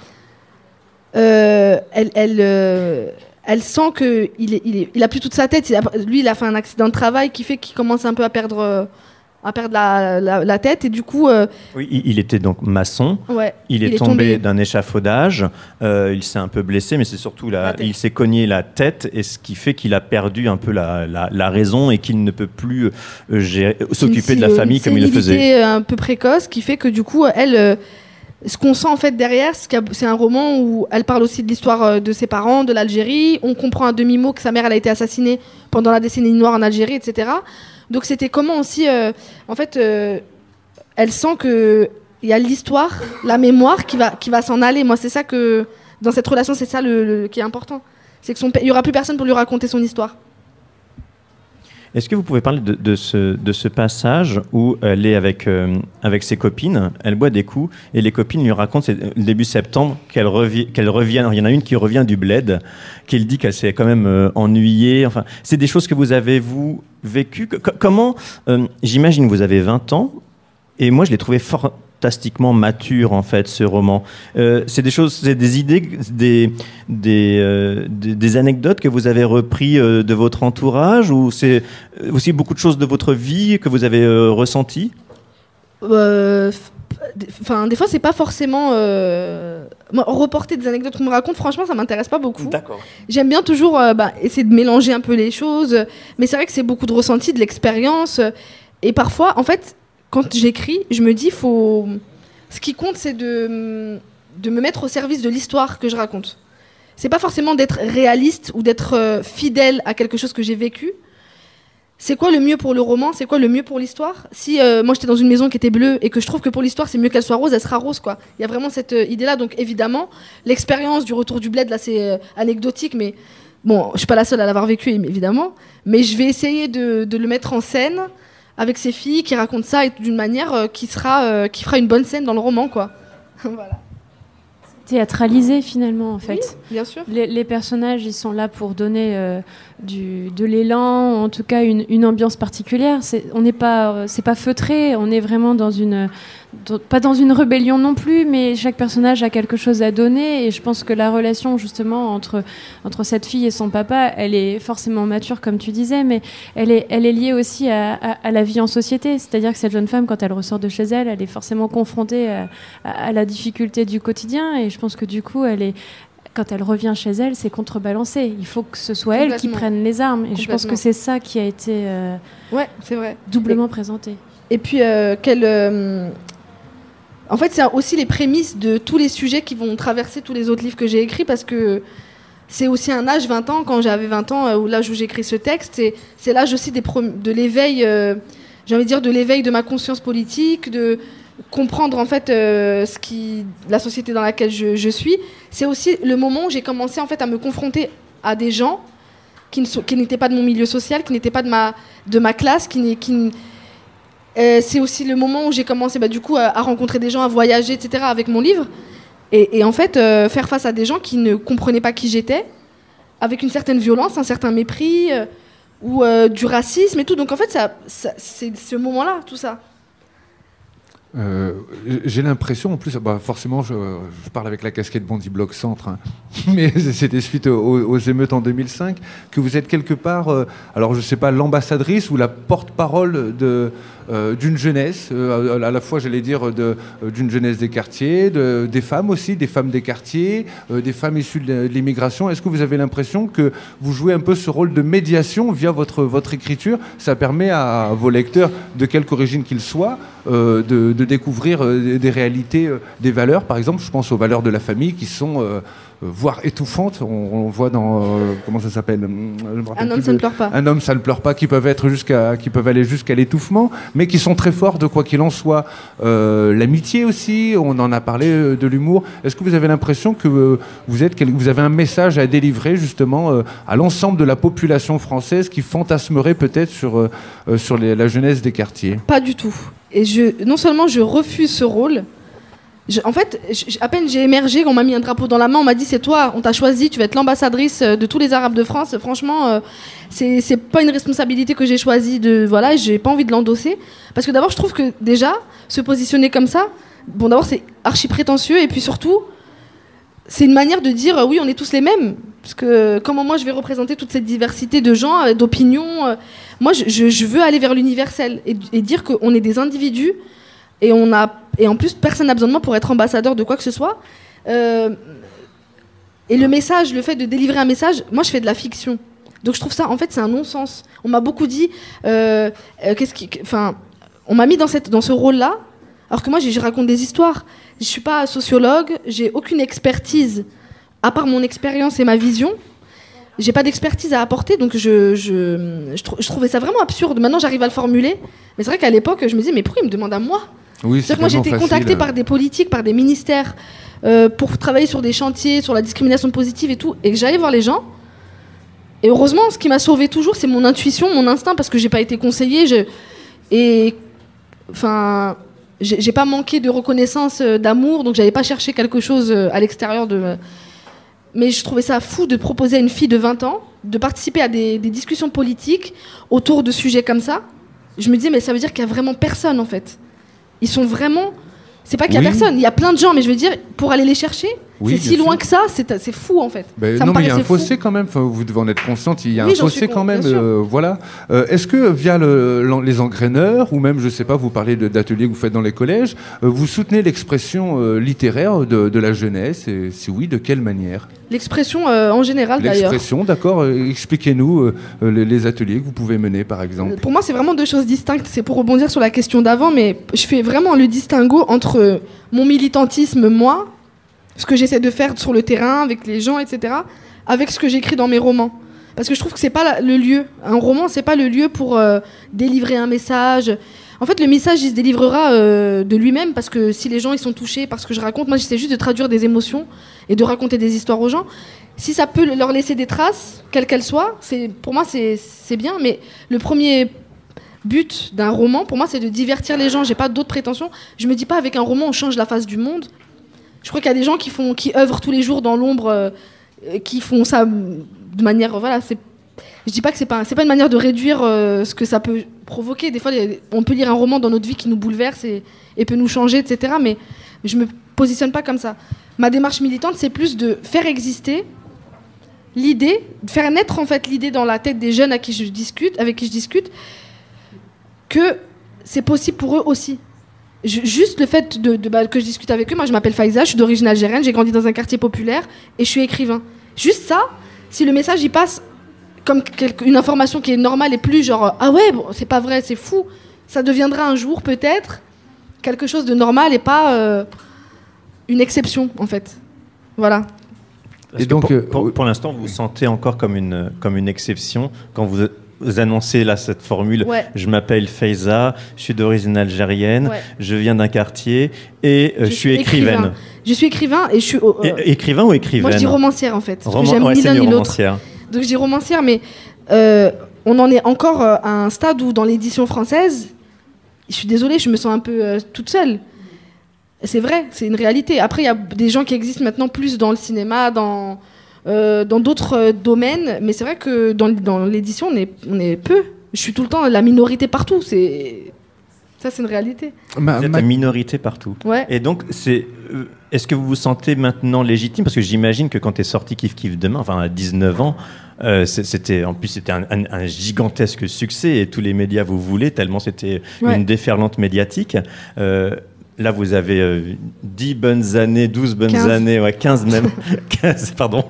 elle sent qu'il a plus toute sa tête. Lui, il a fait un accident de travail qui fait qu'il commence un peu à perdre la tête. Et du coup... Oui, il était donc maçon. Ouais, il est tombé d'un échafaudage. Il s'est un peu blessé, mais c'est surtout il s'est cogné la tête, et ce qui fait qu'il a perdu un peu la raison et qu'il ne peut plus s'occuper de la famille comme il le faisait. C'est un peu précoce qui fait que du coup, elle... Ce qu'on sent en fait derrière, c'est un roman où elle parle aussi de l'histoire de ses parents, de l'Algérie. On comprend à demi-mot que sa mère elle a été assassinée pendant la décennie noire en Algérie, etc. Donc c'était comment aussi... elle sent qu'il y a l'histoire, la mémoire qui va s'en aller. Moi, c'est ça que... Dans cette relation, c'est ça qui est important. C'est qu'il n'y aura plus personne pour lui raconter son histoire. Est-ce que vous pouvez parler de ce passage où elle est avec ses copines, elle boit des coups, et les copines lui racontent, c'est le début septembre, qu'elle revient. Il y en a une qui revient du bled, qui dit qu'elle s'est quand même ennuyée. Enfin, c'est des choses que vous avez, vous, vécues. Comment, j'imagine que vous avez 20 ans, et moi je l'ai trouvé fantastiquement mature, en fait, ce roman. C'est des choses, c'est des idées, des anecdotes que vous avez repris de votre entourage, ou c'est aussi beaucoup de choses de votre vie que vous avez ressenties? Enfin, des fois, c'est pas forcément... Moi, reporter des anecdotes qu'on me raconte, franchement, ça m'intéresse pas beaucoup. D'accord. J'aime bien toujours essayer de mélanger un peu les choses, mais c'est vrai que c'est beaucoup de ressenti, de l'expérience, et parfois, en fait, quand j'écris, je me dis, ce qui compte, c'est de me mettre au service de l'histoire que je raconte. C'est pas forcément d'être réaliste ou d'être fidèle à quelque chose que j'ai vécu. C'est quoi le mieux pour le roman? C'est quoi le mieux pour l'histoire? Si moi j'étais dans une maison qui était bleue et que je trouve que pour l'histoire c'est mieux qu'elle soit rose, elle sera rose, quoi. Il y a vraiment cette idée-là. Donc évidemment, l'expérience du retour du bled, là, c'est anecdotique, mais bon, je suis pas la seule à l'avoir vécu, évidemment. Mais je vais essayer de le mettre en scène avec ces filles qui racontent ça et d'une manière qui fera une bonne scène dans le roman, quoi. Voilà. Théâtralisé finalement, en fait. Oui, bien sûr. Les personnages, ils sont là pour donner de l'élan, en tout cas une ambiance particulière. C'est pas feutré, on est vraiment pas dans une rébellion non plus, mais chaque personnage a quelque chose à donner, et je pense que la relation justement entre cette fille et son papa, elle est forcément mature comme tu disais, mais elle est liée aussi à la vie en société, c'est-à-dire que cette jeune femme, quand elle ressort de chez elle, elle est forcément confrontée à la difficulté du quotidien, et je pense que du coup quand elle revient chez elle, c'est contrebalancé. Il faut que ce soit elle qui prenne les armes, et je pense que c'est ça qui a été c'est vrai. Doublement présenté. Et puis en fait, c'est aussi les prémices de tous les sujets qui vont traverser tous les autres livres que j'ai écrits, parce que c'est aussi un âge, 20 ans, quand j'avais 20 ans, où l'âge où j'écris ce texte, et c'est l'âge aussi de l'éveil, j'ai envie de dire de l'éveil de ma conscience politique, de comprendre en fait la société dans laquelle je suis. C'est aussi le moment où j'ai commencé en fait à me confronter à des gens qui n'étaient pas de mon milieu social, qui n'étaient pas de ma classe, c'est aussi le moment où j'ai commencé du coup à rencontrer des gens, à voyager, etc. avec mon livre. Et en fait, faire face à des gens qui ne comprenaient pas qui j'étais, avec une certaine violence, un certain mépris, ou du racisme et tout. Donc en fait, c'est ce moment-là, tout ça. J'ai l'impression, en plus, forcément, je parle avec la casquette Bondy Blog Centre, hein, mais c'était suite aux émeutes en 2005, que vous êtes quelque part, alors je sais pas, l'ambassadrice ou la porte-parole d'une jeunesse, à la fois, j'allais dire, d'une jeunesse des quartiers, des femmes aussi, des femmes des quartiers, des femmes issues de l'immigration. Est-ce que vous avez l'impression que vous jouez un peu ce rôle de médiation via votre écriture? Ça permet à vos lecteurs, de quelque origine qu'ils soient, de découvrir des réalités, des valeurs. Par exemple, je pense aux valeurs de la famille qui sont voire étouffantes. On voit dans comment ça s'appelle, Un homme, ça ne pleure pas. Un homme, ça ne pleure pas, qui peuvent aller jusqu'à l'étouffement, mais qui sont très forts de quoi qu'il en soit. L'amitié aussi, on en a parlé, de l'humour. Est-ce que vous avez l'impression que vous avez un message à délivrer justement à l'ensemble de la population française qui fantasmerait peut-être sur la jeunesse des quartiers? Pas du tout. Et non seulement je refuse ce rôle, en fait, à peine j'ai émergé, on m'a mis un drapeau dans la main, on m'a dit c'est toi, on t'a choisi, tu vas être l'ambassadrice de tous les Arabes de France. Franchement, c'est pas une responsabilité que j'ai choisie j'ai pas envie de l'endosser. Parce que d'abord, je trouve que déjà, se positionner comme ça, bon, d'abord, c'est archi prétentieux, et puis surtout, c'est une manière de dire oui, on est tous les mêmes. Parce que comment moi je vais représenter toute cette diversité de gens, d'opinions. Moi, je veux aller vers l'universel et dire qu'on est des individus. Et en plus, personne n'a besoin de moi pour être ambassadeur de quoi que ce soit. Et le message, le fait de délivrer un message, moi je fais de la fiction. Donc je trouve ça, en fait, c'est un non-sens. On m'a beaucoup dit, on m'a mis dans ce rôle-là, alors que moi je raconte des histoires. Je suis pas sociologue, j'ai aucune expertise, à part mon expérience et ma vision. J'ai pas d'expertise à apporter, donc je trouvais ça vraiment absurde. Maintenant j'arrive à le formuler, mais c'est vrai qu'à l'époque je me disais mais pourquoi il me demande à moi? Oui, c'est-à-dire que moi j'étais contactée par des politiques, par des ministères pour travailler sur des chantiers, sur la discrimination positive et tout, et que j'allais voir les gens Et heureusement, ce qui m'a sauvée toujours, c'est mon intuition, mon instinct, parce que j'ai pas été conseillée. J'ai pas manqué de reconnaissance, d'amour, donc j'avais pas cherché quelque chose à l'extérieur de. Mais je trouvais ça fou de proposer à une fille de 20 ans de participer à des discussions politiques autour de sujets comme ça. Je me disais, mais ça veut dire qu'il y a vraiment personne en fait. Ils sont vraiment. C'est pas qu'il y a personne, il y a plein de gens, mais je veux dire, pour aller les chercher, c'est si loin que ça, c'est fou en fait. Non, mais il y a un fossé quand même, vous devez en être consciente, il y a un fossé quand même. Voilà. Est-ce que via les engraineurs, ou même, je sais pas, vous parlez d'ateliers que vous faites dans les collèges, vous soutenez l'expression littéraire de la jeunesse, et si oui, de quelle manière? L'expression en général d'ailleurs. L'expression, d'accord. Expliquez-nous les ateliers que vous pouvez mener par exemple. Pour moi, c'est vraiment deux choses distinctes. C'est pour rebondir sur la question d'avant, mais je fais vraiment le distinguo entre mon militantisme, moi, ce que j'essaie de faire sur le terrain, avec les gens, etc., avec ce que j'écris dans mes romans. Parce que je trouve que c'est pas le lieu. Un roman, c'est pas le lieu pour délivrer un message. En fait, le message, il se délivrera de lui-même, parce que si les gens ils sont touchés par ce que je raconte, moi, j'essaie juste de traduire des émotions et de raconter des histoires aux gens. Si ça peut leur laisser des traces, quelles qu'elles soient, pour moi, c'est bien. Mais le premier but d'un roman, pour moi, c'est de divertir les gens. J'ai pas d'autres prétentions. Je me dis pas, avec un roman, on change la face du monde. Je crois qu'il y a des gens qui œuvrent tous les jours dans l'ombre, qui font ça de manière... Voilà, je dis pas que c'est pas une manière de réduire ce que ça peut provoquer. Des fois, on peut lire un roman dans notre vie qui nous bouleverse et peut nous changer, etc. Mais je me positionne pas comme ça. Ma démarche militante, c'est plus de faire exister l'idée, de faire naître en fait l'idée dans la tête des jeunes avec qui je discute, que c'est possible pour eux aussi. Juste le fait que je discute avec eux, moi je m'appelle Faiza, je suis d'origine algérienne, j'ai grandi dans un quartier populaire et je suis écrivain. Juste ça, si le message y passe comme une information qui est normale et plus genre ah ouais, bon, c'est pas vrai, c'est fou, ça deviendra un jour peut-être quelque chose de normal et pas une exception en fait. Voilà. Et donc, pour l'instant, vous vous sentez encore comme une exception quand vous annoncez là cette formule. Ouais. Je m'appelle Faiza, je suis d'origine algérienne, je viens d'un quartier et je suis écrivaine. Je suis écrivain et je suis écrivain ou écrivaine? Moi, je dis romancière en fait. J'aime ni l'un ni l'autre. Donc je dis romancière, mais on en est encore à un stade où dans l'édition française, je suis désolée, je me sens un peu toute seule. C'est vrai, c'est une réalité. Après, il y a des gens qui existent maintenant plus dans le cinéma, dans d'autres domaines, mais c'est vrai que dans l'édition, on est peu. Je suis tout le temps la minorité partout. Ça, c'est une réalité. Vous êtes la minorité partout. Ouais. Et donc, est-ce que vous vous sentez maintenant légitime? Parce que j'imagine que quand tu es sorti Kif Kif Demain, enfin à 19 ans, c'était un gigantesque succès et tous les médias vous voulaient, tellement c'était une déferlante médiatique. Là, vous avez 10 bonnes années, 12 bonnes 15. Années, 15 même. 15, pardon.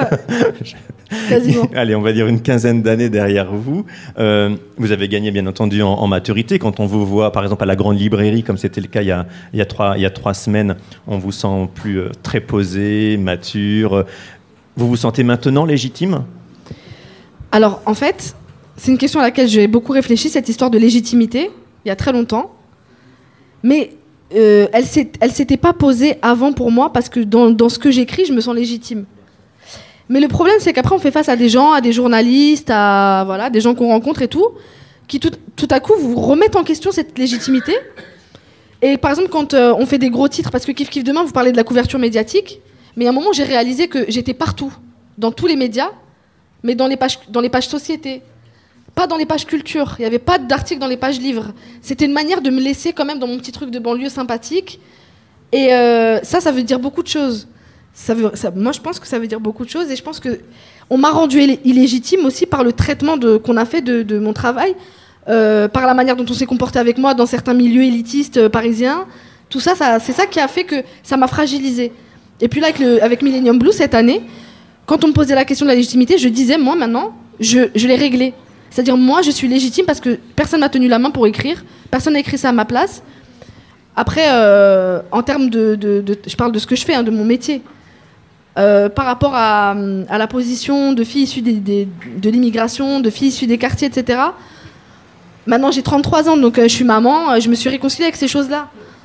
Quasiment. Allez, on va dire une quinzaine d'années derrière vous. Vous avez gagné, bien entendu, en maturité. Quand on vous voit, par exemple, à la grande librairie, comme c'était le cas il y a 3 semaines, on vous sent plus très posé, mature. Vous vous sentez maintenant légitime? Alors, en fait, c'est une question à laquelle j'ai beaucoup réfléchi, cette histoire de légitimité, il y a très longtemps. Mais elle s'était pas posée avant pour moi, parce que dans ce que j'écris, je me sens légitime. Mais le problème, c'est qu'après, on fait face à des gens, à des journalistes, à des gens qu'on rencontre et tout, qui tout à coup vous remettent en question cette légitimité. Et par exemple, quand on fait des gros titres, parce que Kif Kif Demain, vous parlez de la couverture médiatique, mais à un moment, j'ai réalisé que j'étais partout, dans tous les médias, mais dans les pages société. Pas dans les pages culture, il n'y avait pas d'articles dans les pages livres. C'était une manière de me laisser quand même dans mon petit truc de banlieue sympathique. Et ça veut dire beaucoup de choses. Moi, je pense que ça veut dire beaucoup de choses. Et je pense qu'on m'a rendu illégitime aussi par le traitement qu'on a fait de mon travail, par la manière dont on s'est comporté avec moi dans certains milieux élitistes parisiens. Tout ça, c'est ça qui a fait que ça m'a fragilisée. Et puis là, avec Millennium Blue, cette année, quand on me posait la question de la légitimité, je disais, moi, maintenant, je l'ai réglée. C'est-à-dire, moi, je suis légitime parce que personne m'a tenu la main pour écrire. Personne n'a écrit ça à ma place. Après, en termes je parle de ce que je fais, de mon métier. Par rapport à la position de filles issues de l'immigration, de filles issues des quartiers, etc. Maintenant, j'ai 33 ans, donc je suis maman. Je me suis réconciliée avec ces choses-là.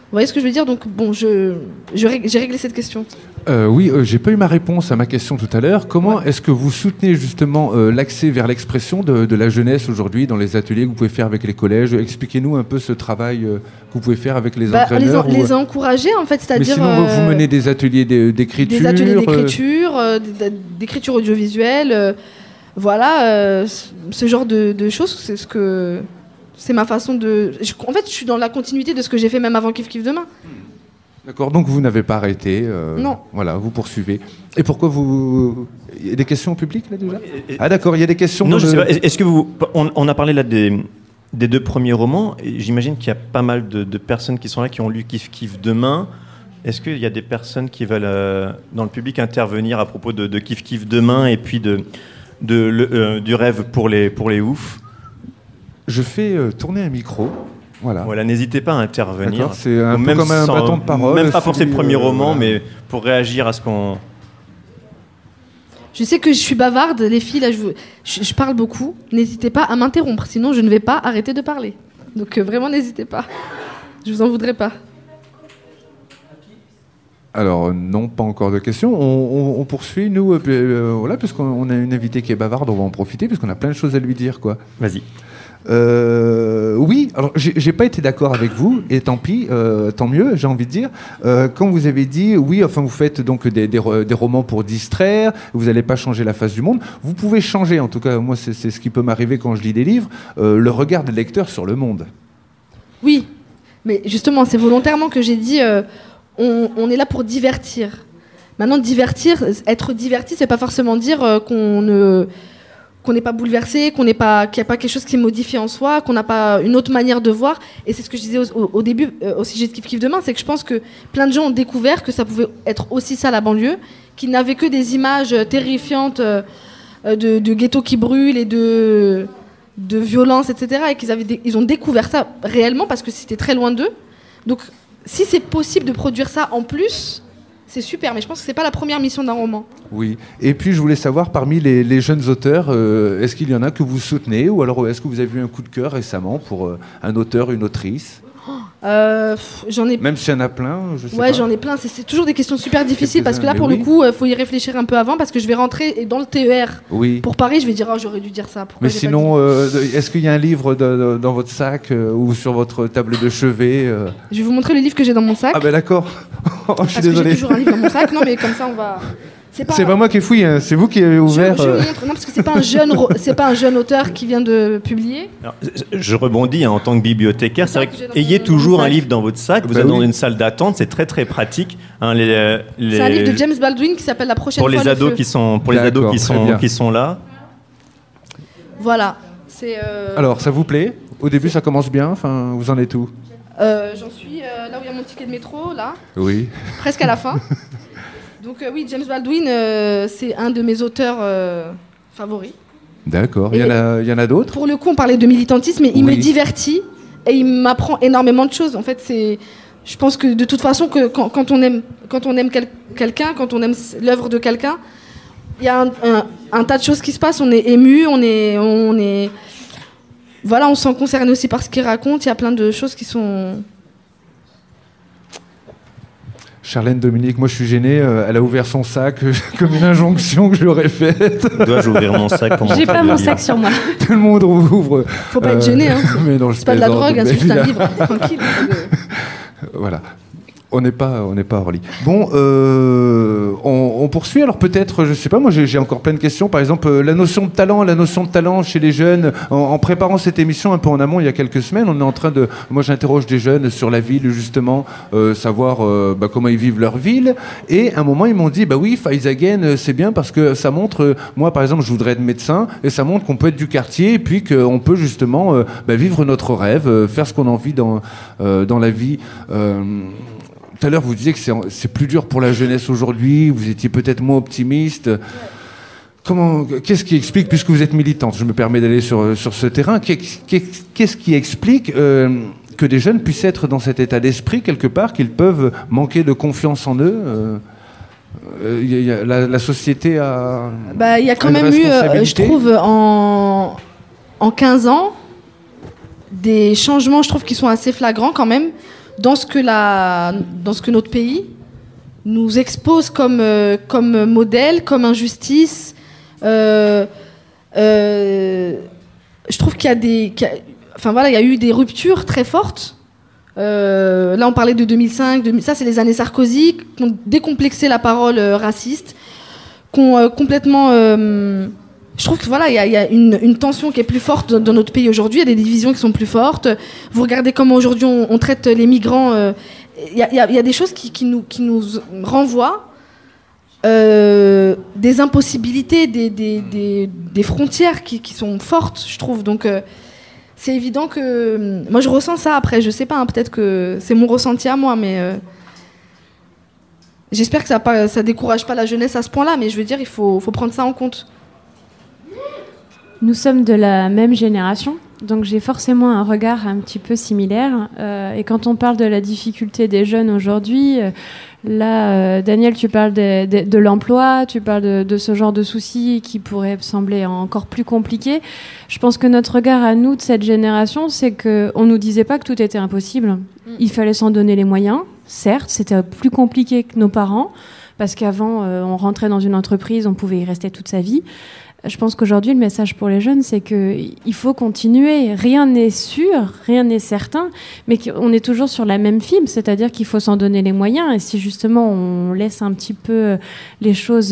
Vous voyez ce que je veux dire? Donc bon, j'ai réglé cette question. Oui, j'ai pas eu ma réponse à ma question tout à l'heure. Comment est-ce que vous soutenez justement l'accès vers l'expression de la jeunesse aujourd'hui dans les ateliers que vous pouvez faire avec les collèges? Expliquez-nous un peu ce travail que vous pouvez faire avec les entraîneurs. Les encourager en fait, c'est-à-dire... Mais sinon, vous menez des ateliers d'écriture? Des ateliers d'écriture, d'écriture audiovisuelle, voilà, ce genre de choses, c'est ma façon de... En fait, je suis dans la continuité de ce que j'ai fait même avant Kif Kif Demain. D'accord, donc vous n'avez pas arrêté. Non. Voilà, vous poursuivez. Et pourquoi vous... Il y a des questions au public là déjà? Ah d'accord, il y a des questions. Non, je sais pas. Est-ce que on a parlé là des 2 premiers romans. J'imagine qu'il y a pas mal de personnes qui sont là, qui ont lu Kif Kif Demain. Est-ce qu'il y a des personnes qui veulent, dans le public, intervenir à propos de Kif Kif Demain et puis du rêve pour les oufs? Je fais tourner un micro. Voilà, n'hésitez pas à intervenir. D'accord, c'est un peu comme un bâton de parole. Même pas pour ces premiers romans, voilà. mais pour réagir à ce qu'on... Je sais que je suis bavarde, les filles, là, je parle beaucoup. N'hésitez pas à m'interrompre, sinon je ne vais pas arrêter de parler. Donc vraiment, n'hésitez pas. Je vous en voudrais pas. Alors non, pas encore de questions. On poursuit, nous, voilà, puisqu'on a une invitée qui est bavarde, on va en profiter, puisqu'on a plein de choses à lui dire, quoi. Vas-y. Oui, alors j'ai pas été d'accord avec vous, et tant pis, tant mieux, j'ai envie de dire. Quand vous avez dit, oui, enfin vous faites donc des romans pour distraire, vous n'allez pas changer la face du monde, vous pouvez changer, en tout cas, moi c'est ce qui peut m'arriver quand je lis des livres, le regard des lecteurs sur le monde. Oui, mais justement, c'est volontairement que j'ai dit, on est là pour divertir. Maintenant, être diverti, c'est pas forcément dire qu'on n'est pas bouleversé, qu'il n'y a pas quelque chose qui est modifié en soi, qu'on n'a pas une autre manière de voir. Et c'est ce que je disais au début, au sujet de Kif Kif Demain, c'est que je pense que plein de gens ont découvert que ça pouvait être aussi ça, la banlieue, qu'ils n'avaient que des images terrifiantes de ghettos qui brûlent et de violence, etc. Et ils ont découvert ça réellement parce que c'était très loin d'eux. Donc, si c'est possible de produire ça en plus... C'est super, mais je pense que c'est pas la première mission d'un roman. Oui. Et puis, je voulais savoir, parmi les jeunes auteurs, est-ce qu'il y en a que vous soutenez? Ou alors, est-ce que vous avez eu un coup de cœur récemment pour un auteur, une autrice? J'en ai... Même s'il y en a plein, je sais pas. Ouais, j'en ai plein. C'est toujours des questions super difficiles parce que là, pour le coup, il faut y réfléchir un peu avant parce que je vais rentrer dans le TER. Oui. Pour Paris, je vais dire, j'aurais dû dire ça. Pourquoi mais sinon, est-ce qu'il y a un livre dans votre sac ou sur votre table de chevet Je vais vous montrer le livre que j'ai dans mon sac. Ah ben d'accord. Je suis désolé. J'ai toujours un livre dans mon sac. Non, mais comme ça, on va... C'est pas moi qui ai fouillé, hein. C'est vous qui avez ouvert. Je vous montre, non, parce que c'est pas un jeune auteur qui vient de publier. Alors, je rebondis en tant que bibliothécaire. C'est vrai qu'ayez toujours un livre dans votre sac. Vous êtes dans une salle d'attente, c'est très très pratique. Hein, c'est un livre de James Baldwin qui s'appelle La prochaine pour fois. Les ados qui sont là. Voilà. Alors, ça vous plaît? Au début, ça commence bien. Enfin, vous en êtes où? J'en suis là où il y a mon ticket de métro, là. Oui. Presque à la fin. Donc oui, James Baldwin, c'est un de mes auteurs favoris. D'accord. Il y en a d'autres? Pour le coup, on parlait de militantisme, mais il me divertit et il m'apprend énormément de choses. En fait, je pense que de toute façon, quand on aime quelqu'un, quand on aime l'œuvre de quelqu'un, il y a un tas de choses qui se passent. On est ému, voilà, on se sent concerné aussi par ce qu'il raconte. Il y a plein de choses qui sont... Charlène Dominique, moi je suis gêné, elle a ouvert son sac comme une injonction que je lui aurais faite. Dois-je ouvrir mon sac pour J'ai pas mon sac sur moi. Tout le monde ouvre. Faut pas être gêné, hein. Mais non, c'est pas de la drogue, hein, c'est juste un livre, tranquille. Voilà. On n'est pas Orly. Bon, on poursuit. Alors peut-être, je sais pas, moi j'ai encore plein de questions. Par exemple, la notion de talent chez les jeunes. En préparant cette émission un peu en amont, il y a quelques semaines, on est en train de... Moi j'interroge des jeunes sur la ville, justement, savoir comment ils vivent leur ville. Et à un moment, ils m'ont dit, oui, Fights Again, c'est bien parce que ça montre... moi, par exemple, je voudrais être médecin et ça montre qu'on peut être du quartier et puis qu'on peut justement vivre notre rêve, faire ce qu'on a envie dans la vie. Tout à l'heure, vous disiez que c'est plus dur pour la jeunesse aujourd'hui, vous étiez peut-être moins optimiste. Qu'est-ce qui explique, puisque vous êtes militante, je me permets d'aller sur ce terrain, qu'est-ce qui explique que des jeunes puissent être dans cet état d'esprit, quelque part, qu'ils peuvent manquer de confiance en eux la société a... Il y a quand même eu, je trouve, en 15 ans, des changements, je trouve, qui sont assez flagrants quand même. dans ce que notre pays nous expose comme modèle, comme injustice. Je trouve qu'il y a il y a eu des ruptures très fortes. Là, on parlait de 2005. Ça, c'est les années Sarkozy, qui ont décomplexé la parole raciste, qui ont complètement... je trouve que il y a une tension qui est plus forte dans notre pays aujourd'hui. Il y a des divisions qui sont plus fortes. Vous regardez comment aujourd'hui on traite les migrants. Il y a des choses qui nous renvoient des impossibilités, des frontières qui sont fortes, je trouve. Donc c'est évident que moi je ressens ça. Après, je sais pas, peut-être que c'est mon ressenti à moi, mais j'espère que ça décourage pas la jeunesse à ce point-là. Mais je veux dire, il faut prendre ça en compte. Nous sommes de la même génération, donc j'ai forcément un regard un petit peu similaire. Et quand on parle de la difficulté des jeunes aujourd'hui, là, Daniel, tu parles de l'emploi, tu parles de ce genre de soucis qui pourraient sembler encore plus compliqués. Je pense que notre regard à nous, de cette génération, c'est qu'on ne nous disait pas que tout était impossible. Il fallait s'en donner les moyens. Certes, c'était plus compliqué que nos parents, parce qu'avant, on rentrait dans une entreprise, on pouvait y rester toute sa vie. Je pense qu'aujourd'hui, le message pour les jeunes, c'est qu'il faut continuer. Rien n'est sûr, rien n'est certain, mais qu'on est toujours sur la même fibre, c'est-à-dire qu'il faut s'en donner les moyens. Et si justement on laisse un petit peu les choses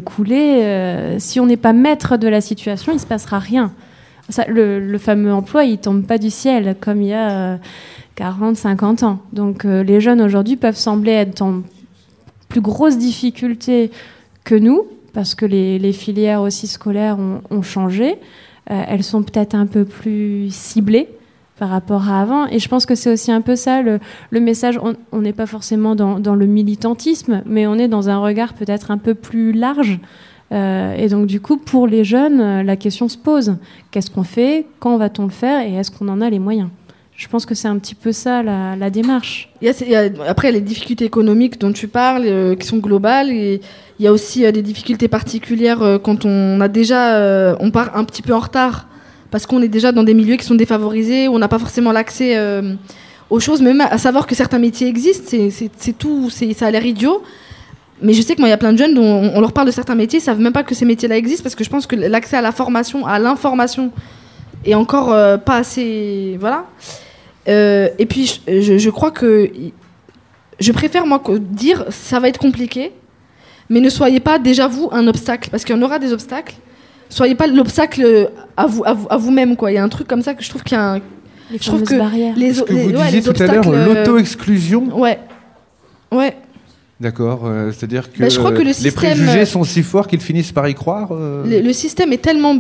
couler, si on n'est pas maître de la situation, il ne se passera rien. Ça, le fameux emploi, il ne tombe pas du ciel, comme il y a 40, 50 ans. Donc les jeunes aujourd'hui peuvent sembler être en plus grosse difficulté que nous, parce que les filières aussi scolaires ont changé. Elles sont peut-être un peu plus ciblées par rapport à avant. Et je pense que c'est aussi un peu ça, le message. On n'est pas forcément dans le militantisme, mais on est dans un regard peut-être un peu plus large. Et donc, du coup, pour les jeunes, la question se pose. Qu'est-ce qu'on fait ? Quand va-t-on le faire ? Et est-ce qu'on en a les moyens ? Je pense que c'est un petit peu ça, la démarche. Après, les difficultés économiques dont tu parles, qui sont globales, et il y a aussi des difficultés particulières quand on part un petit peu en retard, parce qu'on est déjà dans des milieux qui sont défavorisés, où on n'a pas forcément l'accès aux choses, même à savoir que certains métiers existent, c'est tout, ça a l'air idiot. Mais je sais que moi, il y a plein de jeunes dont on leur parle de certains métiers, ils ne savent même pas que ces métiers-là existent, parce que je pense que l'accès à la formation, à l'information, est encore pas assez... Voilà. Et puis, je crois que je préfère, moi, dire ça va être compliqué, mais ne soyez pas déjà, vous, un obstacle, parce qu'il y en aura des obstacles. Soyez pas l'obstacle à vous-même, quoi. Il y a un truc comme ça que je trouve qu'il y a un... Les fameuses barrières. Ce que vous disiez tout à l'heure, l'auto-exclusion. Ouais. D'accord, c'est-à-dire que, je crois que les préjugés sont si forts qu'ils finissent par y croire. Le système est tellement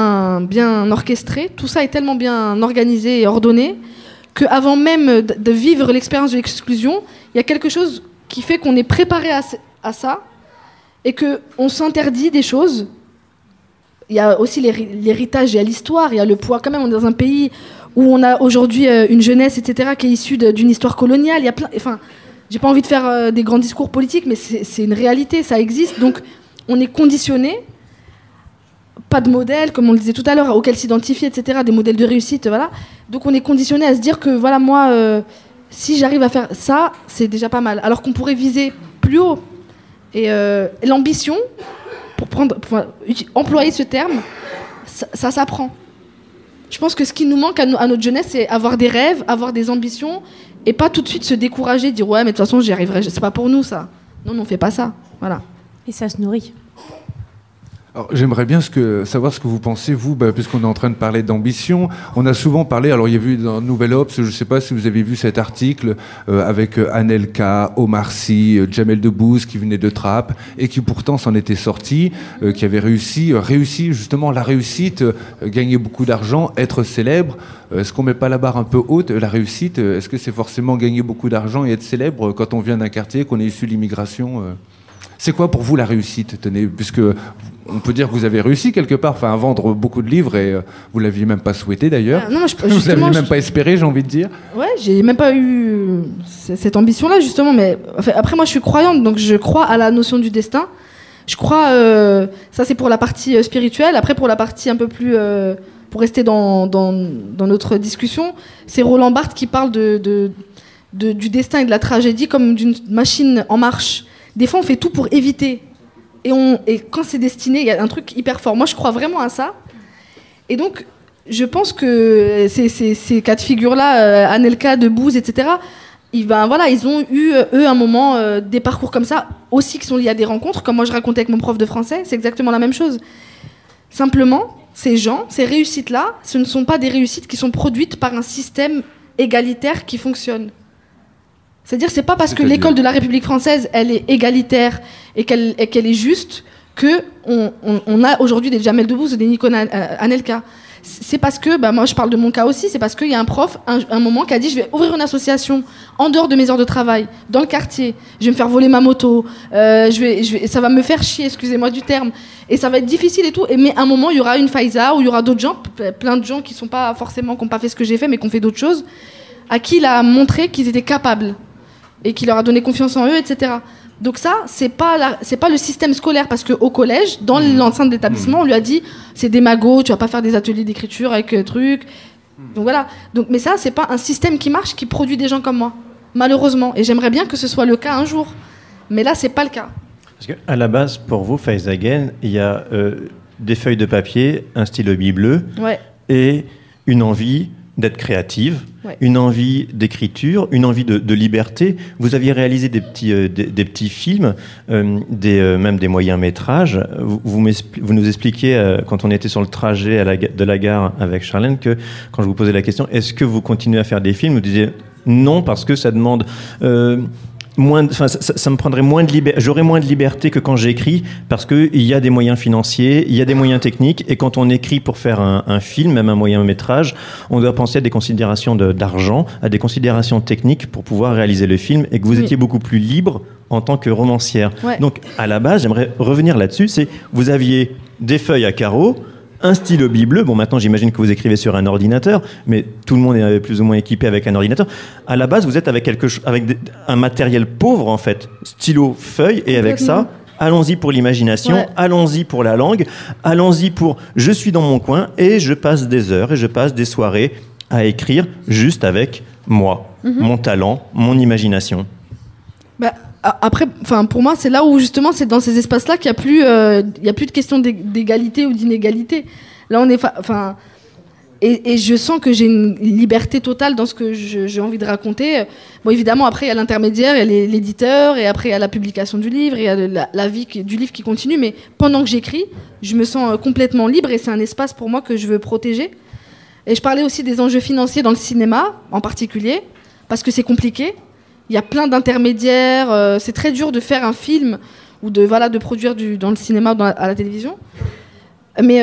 bien orchestré, tout ça est tellement bien organisé et ordonné, qu'avant même de vivre l'expérience de l'exclusion, il y a quelque chose qui fait qu'on est préparé à ça et qu'on s'interdit des choses. Il y a aussi l'héritage, il y a l'histoire, il y a le poids. Quand même, on est dans un pays où on a aujourd'hui une jeunesse, etc., qui est issue d'une histoire coloniale. Il y a plein... Enfin, j'ai pas envie de faire des grands discours politiques, mais c'est une réalité, ça existe. Donc, on est conditionné, pas de modèle, comme on le disait tout à l'heure, auquel s'identifier, etc., des modèles de réussite, voilà. Donc, on est conditionné à se dire que, voilà, moi, si j'arrive à faire ça, c'est déjà pas mal. Alors qu'on pourrait viser plus haut. Et l'ambition, pour employer ce terme, ça s'apprend. Je pense que ce qui nous manque à notre jeunesse, c'est avoir des rêves, avoir des ambitions, et pas tout de suite se décourager, dire ouais, mais de toute façon, j'y arriverai, c'est pas pour nous ça. Non, on fait pas ça. Voilà. Et ça se nourrit. Alors, j'aimerais bien savoir ce que vous pensez, vous, puisqu'on est en train de parler d'ambition. On a souvent parlé, alors il y a eu dans Nouvel Obs, je ne sais pas si vous avez vu cet article avec Anelka, Omar Sy, Jamel Debbouze qui venait de Trappes et qui pourtant s'en était sorti, qui avait réussi justement la réussite, gagner beaucoup d'argent, être célèbre. Est-ce qu'on ne met pas la barre un peu haute, la réussite? Est-ce que c'est forcément gagner beaucoup d'argent et être célèbre quand on vient d'un quartier, qu'on est issu de l'immigration? C'est quoi pour vous la réussite? Tenez, puisque on peut dire que vous avez réussi quelque part, à vendre beaucoup de livres et vous l'aviez même pas souhaité d'ailleurs. Non, vous l'aviez même pas espéré, j'ai envie de dire. Ouais, j'ai même pas eu cette ambition-là justement. Mais après, moi, je suis croyante, donc je crois à la notion du destin. Je crois, ça c'est pour la partie spirituelle. Après, pour la partie un peu plus, pour rester dans notre discussion, c'est Roland Barthes qui parle du destin et de la tragédie comme d'une machine en marche. Des fois, on fait tout pour éviter. Et quand c'est destiné, il y a un truc hyper fort. Moi, je crois vraiment à ça. Et donc, je pense que ces cas de figure-là, Anelka, Debbouze, etc., ils ont eu, eux, un moment, des parcours comme ça, aussi qui sont liés à des rencontres, comme moi je racontais avec mon prof de français, c'est exactement la même chose. Simplement, ces réussites-là, ce ne sont pas des réussites qui sont produites par un système égalitaire qui fonctionne. C'est-à-dire, c'est pas parce que l'école de la République française, elle est égalitaire et qu'elle est juste qu'on a aujourd'hui des Jamel Debbouze et des Nico Anelka. C'est parce que, moi je parle de mon cas aussi, c'est parce qu'il y a un prof, un moment, qui a dit je vais ouvrir une association en dehors de mes heures de travail, dans le quartier, je vais me faire voler ma moto, ça va me faire chier, excusez-moi du terme, et ça va être difficile et tout, mais à un moment il y aura une Faiza, ou il y aura d'autres gens, plein de gens qui sont pas forcément, qui n'ont pas fait ce que j'ai fait, mais qui ont fait d'autres choses, à qui il a montré qu'ils étaient capables, et qui leur a donné confiance en eux, etc. Donc ça, c'est pas le système scolaire, parce qu'au collège, dans l'enceinte d'établissement, on lui a dit c'est des magots, tu vas pas faire des ateliers d'écriture avec trucs. Donc voilà. Mais ça, c'est pas un système qui marche, qui produit des gens comme moi, malheureusement. Et j'aimerais bien que ce soit le cas un jour. Mais là, c'est pas le cas. Parce qu'à la base, pour vous, Faiza Again, il y a des feuilles de papier, un stylo bleu, et une envie d'être créative, une envie d'écriture, une envie de liberté. Vous aviez réalisé des petits films, même des moyens métrages. Vous nous expliquiez, quand on était sur le trajet de la gare avec Charlène, que quand je vous posais la question, est-ce que vous continuez à faire des films, vous disiez non, parce que ça demande... ça me prendrait j'aurais moins de liberté que quand j'écris, parce qu'il y a des moyens financiers, il y a des moyens techniques, et quand on écrit pour faire un film, même un moyen métrage, on doit penser à des considérations d'argent, à des considérations techniques pour pouvoir réaliser le film, et que vous étiez beaucoup plus libre en tant que romancière. Donc à la base, j'aimerais revenir là-dessus, vous aviez des feuilles à carreaux, un stylo bleu. Bon, maintenant, j'imagine que vous écrivez sur un ordinateur, mais tout le monde est plus ou moins équipé avec un ordinateur. À la base, vous êtes avec un matériel pauvre, en fait. Stylo, feuille, et avec ça, allons-y pour l'imagination, allons-y pour la langue, allons-y pour je suis dans mon coin et je passe des heures et je passe des soirées à écrire juste avec moi, mon talent, mon imagination. Après, pour moi, c'est là où justement, c'est dans ces espaces-là qu'il n'y a plus de question d'égalité ou d'inégalité. Là, on est, et je sens que j'ai une liberté totale dans ce que j'ai envie de raconter. Bon, évidemment, après, il y a l'intermédiaire, il y a l'éditeur, et après, il y a la publication du livre, il y a la vie du livre qui continue. Mais pendant que j'écris, je me sens complètement libre, et c'est un espace pour moi que je veux protéger. Et je parlais aussi des enjeux financiers dans le cinéma, en particulier, parce que c'est compliqué. Il y a plein d'intermédiaires, c'est très dur de faire un film ou de produire dans le cinéma ou à la télévision. Mais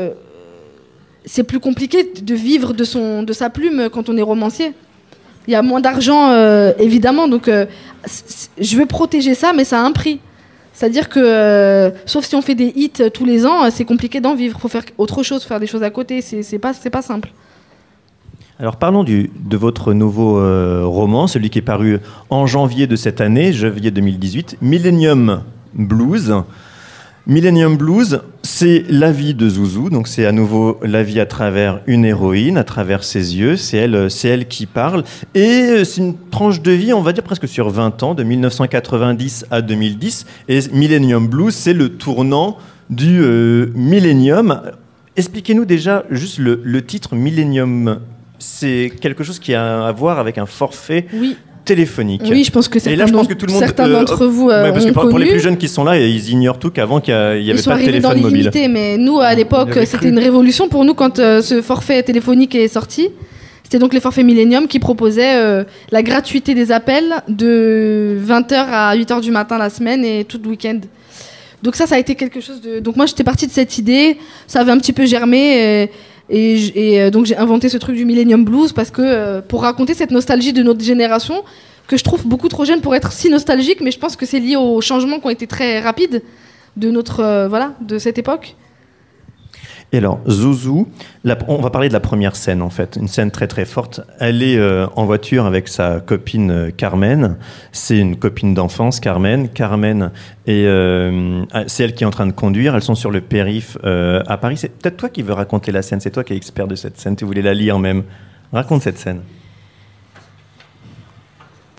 c'est plus compliqué de vivre de sa plume quand on est romancier. Il y a moins d'argent, évidemment, donc je veux protéger ça, mais ça a un prix. C'est-à-dire que, sauf si on fait des hits tous les ans, c'est compliqué d'en vivre. Il faut faire autre chose, faire des choses à côté, c'est pas simple. Alors parlons de votre nouveau roman, celui qui est paru en janvier de cette année, janvier 2018, Millennium Blues. Millennium Blues, c'est la vie de Zouzou, donc c'est à nouveau la vie à travers une héroïne, à travers ses yeux, c'est elle qui parle, et c'est une tranche de vie, on va dire presque sur 20 ans, de 1990 à 2010, et Millennium Blues, c'est le tournant du millénium. Expliquez-nous déjà juste le titre Millennium. C'est quelque chose qui a à voir avec un forfait téléphonique. Oui, je pense que certains d'entre vous parce que ont pour connu. les plus jeunes qui sont là, ils ignorent tout qu'avant qu'il n'y avait pas de téléphone mobile. Illimité, mais nous, à l'époque, c'était une révolution pour nous quand ce forfait téléphonique est sorti. C'était donc les forfaits Millennium qui proposaient la gratuité des appels de 20h à 8h du matin la semaine et tout le week-end. Donc ça a été quelque chose de... Donc moi, j'étais partie de cette idée, ça avait un petit peu germé... Et donc j'ai inventé ce truc du Millennium Blues parce que pour raconter cette nostalgie de notre génération que je trouve beaucoup trop jeune pour être si nostalgique, mais je pense que c'est lié aux changements qui ont été très rapides de de cette époque. Et alors, Zouzou, on va parler de la première scène, en fait, une scène très très forte. Elle est en voiture avec sa copine Carmen. C'est une copine d'enfance, Carmen. Carmen, c'est elle qui est en train de conduire. Elles sont sur le périph' à Paris. C'est peut-être toi qui veux raconter la scène. C'est toi qui es expert de cette scène. Tu voulais la lire même. Raconte cette scène.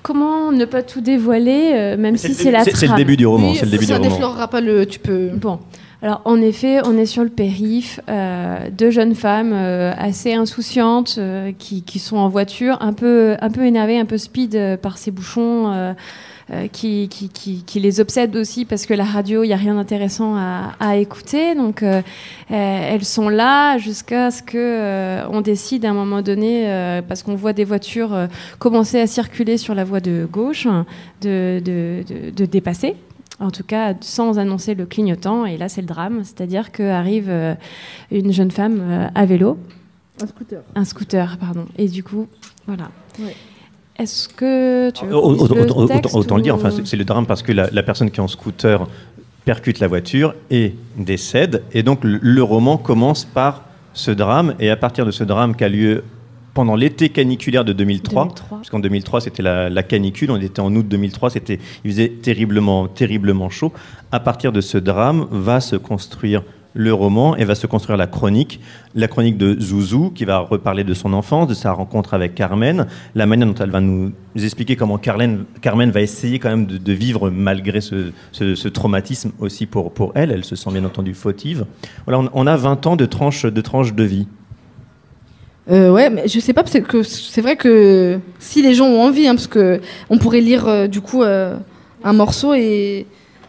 comment ne pas tout dévoiler, même si c'est la trame. C'est le début du roman. Oui, c'est le début du ça roman. déflorera pas le. Tu peux. Bon. Alors, en effet, on est sur le périph', deux jeunes femmes assez insouciantes qui sont en voiture, un peu énervées, un peu speed par ces bouchons qui les obsèdent aussi parce que la radio, il n'y a rien d'intéressant à écouter. Donc, elles sont là jusqu'à ce qu'on décide à un moment donné, parce qu'on voit des voitures commencer à circuler sur la voie de gauche, de dépasser. En tout cas, sans annoncer le clignotant. Et là, c'est le drame. C'est-à-dire qu'arrive une jeune femme à vélo. Un scooter, pardon. Et du coup, voilà. Ouais. Est-ce que tu veux autant le dire, enfin, c'est le drame parce que la personne qui est en scooter percute la voiture et décède. Et donc, le roman commence par ce drame. Et à partir de ce drame qui a lieu pendant l'été caniculaire de 2003. Parce qu'en 2003, c'était la canicule. On était en août 2003. Il faisait terriblement chaud. À partir de ce drame, va se construire le roman et va se construire la chronique de Zouzou, qui va reparler de son enfance, de sa rencontre avec Carmen, la manière dont elle va nous expliquer comment Carmen va essayer quand même de vivre malgré ce traumatisme aussi pour elle. Elle se sent bien entendu fautive. Voilà, on a 20 ans de tranches de vie. Ouais, mais je sais pas, parce que c'est vrai que si les gens ont envie, parce que on pourrait lire du coup un morceau et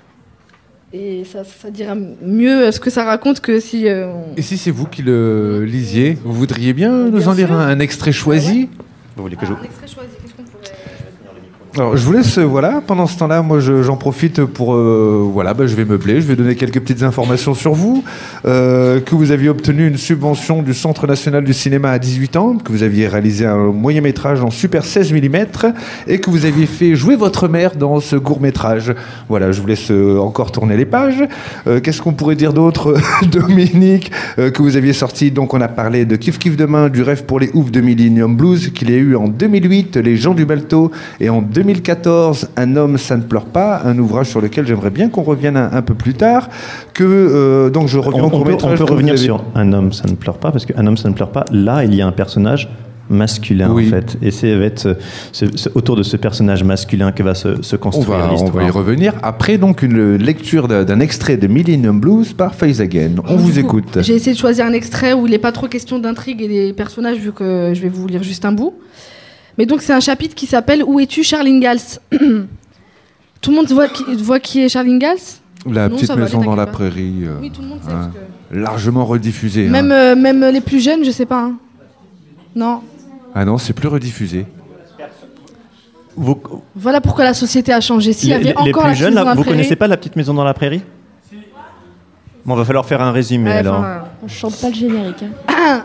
ça dira mieux ce que ça raconte que si. Et si c'est vous qui le lisiez, vous voudriez bien nous en lire un extrait choisi ? Vous voulez que je... Un extrait choisi, qu'est-ce qu'on pourrait... Alors, je vous laisse, pendant ce temps-là, moi j'en profite pour, je vais meubler, je vais donner quelques petites informations sur vous, que vous aviez obtenu une subvention du Centre National du Cinéma à 18 ans, que vous aviez réalisé un moyen-métrage en super 16 mm, et que vous aviez fait jouer votre mère dans ce court-métrage. Voilà, je vous laisse encore tourner les pages. Qu'est-ce qu'on pourrait dire d'autre, Dominique, que vous aviez sorti, donc on a parlé de Kif Kif Demain, du rêve pour les oufs de Millennium Blues, qu'il y a eu en 2008, Les gens du Balto, et en 2014, Un homme, ça ne pleure pas, un ouvrage sur lequel j'aimerais bien qu'on revienne un peu plus tard. Donc je reviens au court-métrage. On peut revenir sur Un homme, ça ne pleure pas, parce qu'un homme, ça ne pleure pas, là, il y a un personnage masculin, oui. En fait. Et c'est va être autour de ce personnage masculin que va se construire l'histoire. On va y revenir. Après, donc, une lecture d'un extrait de Millennium Blues par Faze Again. On vous écoute. J'ai essayé de choisir un extrait où il n'est pas trop question d'intrigue et des personnages, vu que je vais vous lire juste un bout. Mais donc c'est un chapitre qui s'appelle « Où es-tu, Charles Ingalls ?» Tout le monde voit qui est Charles Ingalls ? La petite maison dans la prairie. Oui, tout le monde sait. Parce que... largement rediffusée. Même les plus jeunes, je sais pas. Hein. Non. Ah non, c'est plus rediffusé. Voilà pourquoi la société a changé. S'il y avait encore les plus la jeunes, maison dans la vous prairie... connaissez pas La petite maison dans la prairie ? Bon, va falloir faire un résumé alors. Je chante pas le générique. Hein.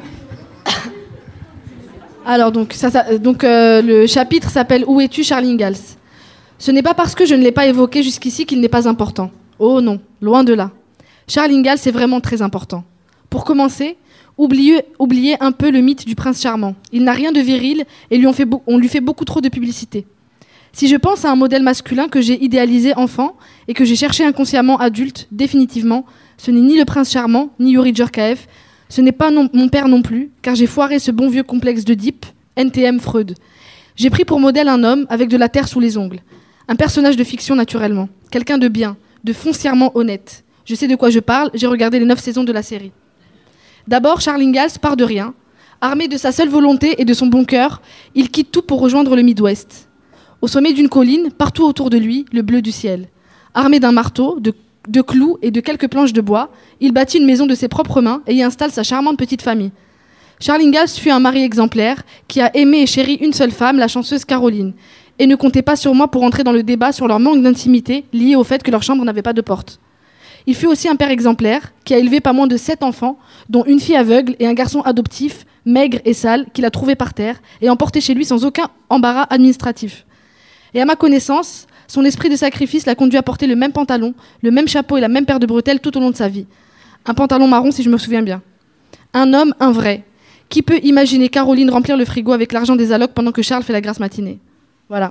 Alors le chapitre s'appelle « Où es-tu, Charles Ingalls ?» Ce n'est pas parce que je ne l'ai pas évoqué jusqu'ici qu'il n'est pas important. Oh non, loin de là. Charles Ingalls est vraiment très important. Pour commencer, oubliez un peu le mythe du prince charmant. Il n'a rien de viril et on lui fait beaucoup trop de publicité. Si je pense à un modèle masculin que j'ai idéalisé enfant et que j'ai cherché inconsciemment adulte, définitivement, ce n'est ni le prince charmant, ni Yuri Djorkaeff. Ce n'est pas mon père non plus, car j'ai foiré ce bon vieux complexe d'Oedipe, NTM Freud. J'ai pris pour modèle un homme avec de la terre sous les ongles. Un personnage de fiction naturellement. Quelqu'un de bien, de foncièrement honnête. Je sais de quoi je parle, j'ai regardé les 9 saisons de la série. D'abord, Charles Ingalls part de rien. Armé de sa seule volonté et de son bon cœur, il quitte tout pour rejoindre le Midwest. Au sommet d'une colline, partout autour de lui, le bleu du ciel. Armé d'un marteau, de clous et de quelques planches de bois, il bâtit une maison de ses propres mains et y installe sa charmante petite famille. Charles Ingalls fut un mari exemplaire qui a aimé et chéri une seule femme, la chanceuse Caroline, et ne comptez pas sur moi pour entrer dans le débat sur leur manque d'intimité lié au fait que leur chambre n'avait pas de porte. Il fut aussi un père exemplaire qui a élevé pas moins de 7 enfants, dont une fille aveugle et un garçon adoptif, maigre et sale, qu'il a trouvé par terre et emporté chez lui sans aucun embarras administratif. Et à ma connaissance, son esprit de sacrifice l'a conduit à porter le même pantalon, le même chapeau et la même paire de bretelles tout au long de sa vie. Un pantalon marron, si je me souviens bien. Un homme, un vrai. Qui peut imaginer Caroline remplir le frigo avec l'argent des allocs pendant que Charles fait la grasse matinée ? Voilà.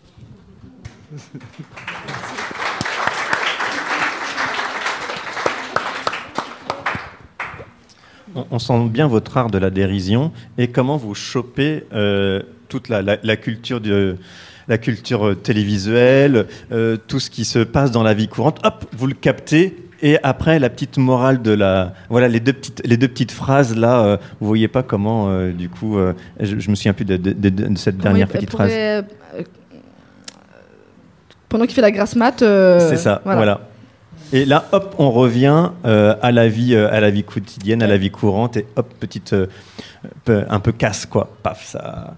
On sent bien votre art de la dérision et comment vous chopez toute la culture la culture télévisuelle, tout ce qui se passe dans la vie courante. Hop, vous le captez. Et après, la petite morale voilà, les deux petites phrases là. Vous voyez pas comment, du coup, je me souviens plus de cette dernière petite phrase. Pendant qu'il fait la grasse mat. C'est ça. Voilà. Et là, hop, on revient à la vie quotidienne, à la vie courante, et hop, petite, un peu casse quoi. Paf, ça.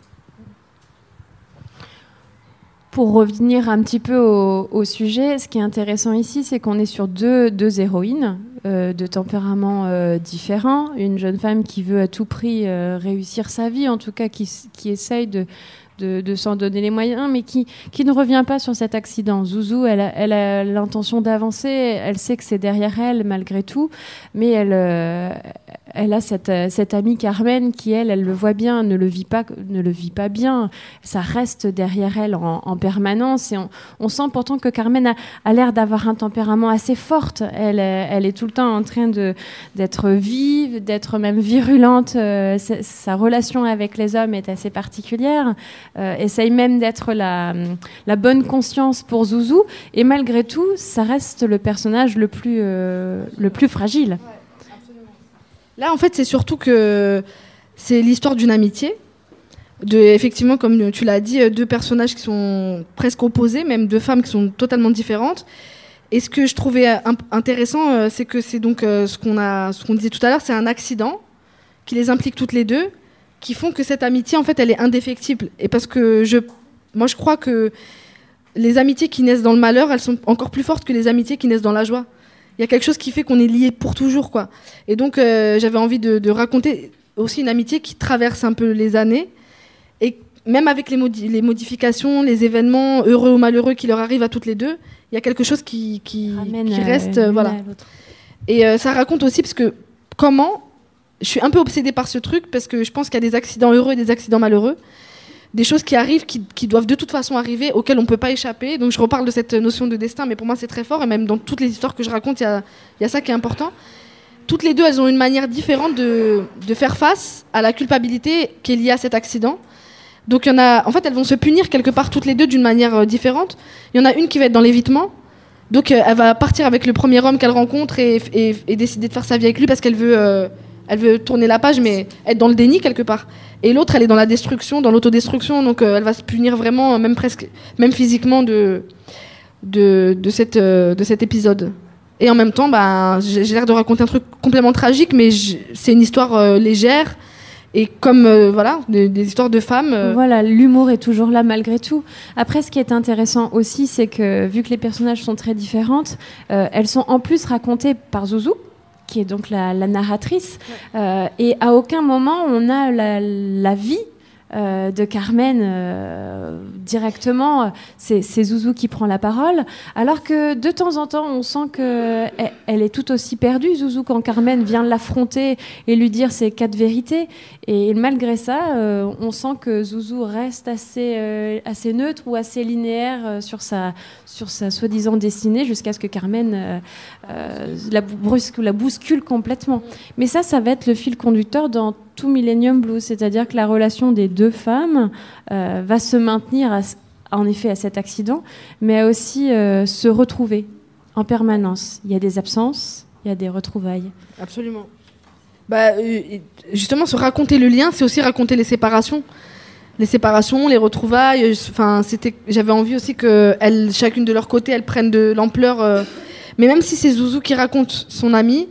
Pour revenir un petit peu au sujet, ce qui est intéressant ici, c'est qu'on est sur deux héroïnes de tempéraments différents. Une jeune femme qui veut à tout prix réussir sa vie, en tout cas qui essaye de s'en donner les moyens, mais qui ne revient pas sur cet accident. Zouzou, elle a l'intention d'avancer, elle sait que c'est derrière elle malgré tout, mais elle a cette amie Carmen qui, elle le voit bien, ne le vit pas bien. Ça reste derrière elle en permanence, et on sent pourtant que Carmen a l'air d'avoir un tempérament assez fort. Elle est tout le temps en train d'être vive, d'être même virulente. Sa relation avec les hommes est assez particulière. Essaye même d'être la bonne conscience pour Zouzou, et malgré tout, ça reste le personnage le plus fragile. Là, en fait, c'est surtout que c'est l'histoire d'une amitié. Effectivement, comme tu l'as dit, deux personnages qui sont presque opposés, même deux femmes qui sont totalement différentes. Et ce que je trouvais intéressant, c'est que c'est donc ce qu'on disait tout à l'heure, c'est un accident qui les implique toutes les deux, qui font que cette amitié, en fait, elle est indéfectible. Et parce que moi, je crois que les amitiés qui naissent dans le malheur, elles sont encore plus fortes que les amitiés qui naissent dans la joie. Il y a quelque chose qui fait qu'on est liés pour toujours, quoi. Et donc, j'avais envie de raconter aussi une amitié qui traverse un peu les années, et même avec les modifications, les événements heureux ou malheureux qui leur arrivent à toutes les deux, il y a quelque chose qui reste, voilà. Et ça raconte aussi, parce que je suis un peu obsédée par ce truc, parce que je pense qu'il y a des accidents heureux et des accidents malheureux. Des choses qui arrivent, qui doivent de toute façon arriver, auxquelles on ne peut pas échapper. Donc je reparle de cette notion de destin, mais pour moi c'est très fort, et même dans toutes les histoires que je raconte, il y a ça qui est important. Toutes les deux, elles ont une manière différente de faire face à la culpabilité qui est liée à cet accident. Donc en fait, elles vont se punir quelque part toutes les deux d'une manière différente. Il y en a une qui va être dans l'évitement. Donc elle va partir avec le premier homme qu'elle rencontre et décider de faire sa vie avec lui parce qu'elle veut tourner la page, mais être dans le déni quelque part. Et l'autre, elle est dans la destruction, dans l'autodestruction, donc elle va se punir vraiment, même physiquement de cet épisode. Et en même temps, j'ai l'air de raconter un truc complètement tragique, mais c'est une histoire légère. Et comme des histoires de femmes. Voilà, l'humour est toujours là malgré tout. Après, ce qui est intéressant aussi, c'est que vu que les personnages sont très différentes, elles sont en plus racontées par Zouzou, qui est donc la narratrice, et à aucun moment on a la vie de Carmen directement. C'est Zouzou qui prend la parole, alors que de temps en temps on sent qu'elle est tout aussi perdue, Zouzou, quand Carmen vient l'affronter et lui dire ses 4 vérités, et malgré ça on sent que Zouzou reste assez neutre ou assez linéaire sur sa soi-disant destinée, jusqu'à ce que Carmen la bouscule complètement. Mais ça va être le fil conducteur dans tout Millennium Blues, c'est-à-dire que la relation des deux femmes va se maintenir en effet à cet accident, mais aussi se retrouver en permanence. Il y a des absences, il y a des retrouvailles. Absolument. Justement, se raconter le lien, c'est aussi raconter les séparations. Les séparations, les retrouvailles. J'avais envie aussi que chacune de leur côté, elles prennent de l'ampleur. Mais même si c'est Zouzou qui raconte son amie,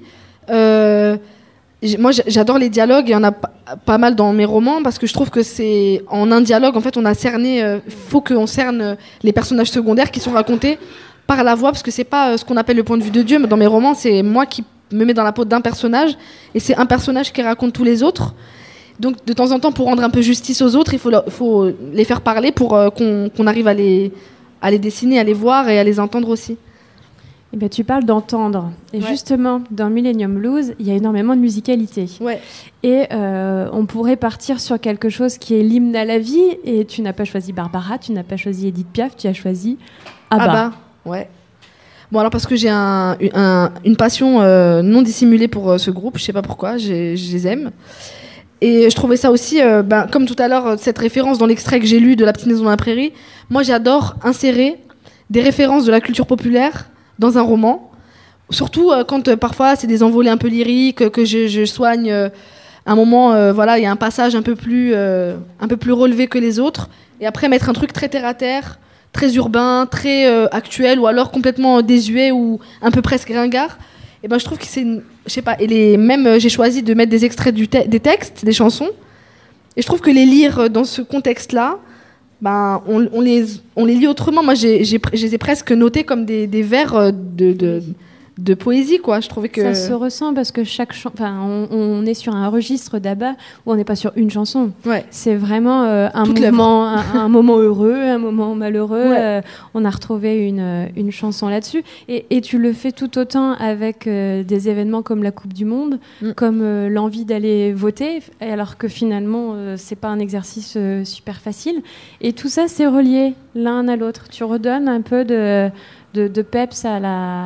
moi j'adore les dialogues, et il y en a pas mal dans mes romans, parce que je trouve que c'est en un dialogue, en fait, on a cerné. Faut qu'on cerne les personnages secondaires qui sont racontés par la voix, parce que c'est pas ce qu'on appelle le point de vue de Dieu, mais dans mes romans, c'est moi qui me mets dans la peau d'un personnage, et c'est un personnage qui raconte tous les autres. Donc de temps en temps, pour rendre un peu justice aux autres, il faut les faire parler pour qu'on arrive à les dessiner, à les voir et à les entendre aussi. Eh bien, tu parles d'entendre. Et justement, dans Millennium Blues, il y a énormément de musicalité. Ouais. Et on pourrait partir sur quelque chose qui est l'hymne à la vie. Et tu n'as pas choisi Barbara, tu n'as pas choisi Edith Piaf, tu as choisi ABBA. ABBA, ouais. Bon, alors parce que j'ai une passion non dissimulée pour ce groupe, je sais pas pourquoi, je les aime. Et je trouvais ça aussi, comme tout à l'heure, cette référence dans l'extrait que j'ai lu de La Petite Maison dans la Prairie. Moi, j'adore insérer des références de la culture populaire dans un roman. Surtout quand parfois c'est des envolées un peu lyriques, que je soigne un moment, il y a un passage un peu plus relevé que les autres. Et après, mettre un truc très terre-à-terre, très urbain, très actuel, ou alors complètement désuet ou un peu presque ringard. Et je trouve que c'est, je sais pas, j'ai choisi de mettre des extraits des textes, des chansons, et je trouve que les lire dans ce contexte-là, on les lit autrement. Moi, je les ai presque notés comme des vers de poésie, quoi. Je trouvais que ça se ressent parce que on est sur un registre d'Abba où on n'est pas sur une chanson. Ouais. C'est vraiment un moment heureux, un moment malheureux. Ouais. On a retrouvé une chanson là-dessus, et tu le fais tout autant avec des événements comme la Coupe du Monde, comme l'envie d'aller voter, alors que finalement c'est pas un exercice super facile. Et tout ça, c'est relié l'un à l'autre. Tu redonnes un peu de peps à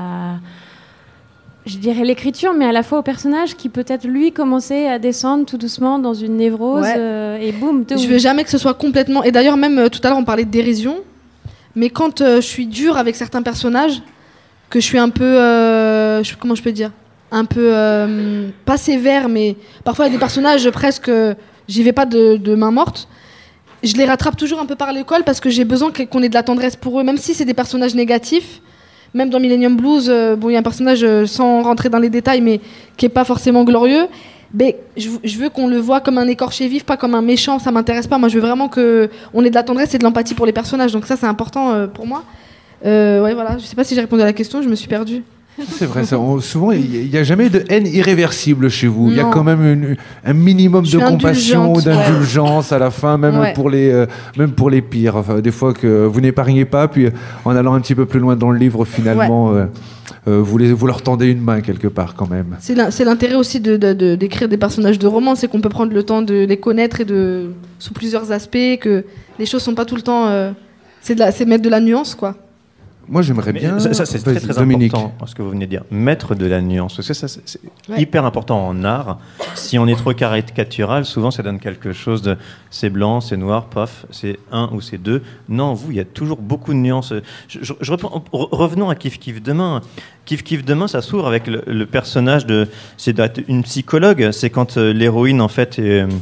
je dirais l'écriture, mais à la fois au personnage qui peut-être lui commençait à descendre tout doucement dans une névrose, et boum. Je veux jamais que ce soit complètement. Et d'ailleurs, même tout à l'heure on parlait de dérision, mais quand je suis dure avec certains personnages, que je suis un peu, comment je peux dire, un peu pas sévère, mais parfois il y a des personnages presque, j'y vais pas de main morte. Je les rattrape toujours un peu par l'école parce que j'ai besoin qu'on ait de la tendresse pour eux, même si c'est des personnages négatifs. Même dans Millennium Blues, il y a un personnage, sans rentrer dans les détails, mais qui n'est pas forcément glorieux. Mais je veux qu'on le voit comme un écorché vif, pas comme un méchant, ça m'intéresse pas. Moi, je veux vraiment qu'on ait de la tendresse et de l'empathie pour les personnages. Donc ça, c'est important pour moi. Voilà. Je sais pas si j'ai répondu à la question, je me suis perdue. C'est vrai, souvent il n'y a jamais de haine irréversible chez vous. Il y a quand même un minimum de compassion, d'indulgence à la fin, même pour les pires. Enfin, des fois que vous n'épargnez pas, puis en allant un petit peu plus loin dans le livre, finalement, vous leur tendez une main quelque part quand même. C'est l'intérêt aussi d'écrire des personnages de romans, c'est qu'on peut prendre le temps de les connaître et sous plusieurs aspects, que les choses sont pas tout le temps. C'est mettre de la nuance, quoi. Moi, j'aimerais bien. Ça c'est très, très important, ce que vous venez de dire. Mettre de la nuance. Parce que ça, c'est hyper important en art. Si on est trop caricatural, souvent, ça donne quelque chose de c'est blanc, c'est noir, paf, c'est un ou c'est deux. Non, il y a toujours beaucoup de nuances. Revenons à Kif Kif Demain. Kif Kif Demain, ça s'ouvre avec le personnage c'est une psychologue. C'est quand l'héroïne, en fait,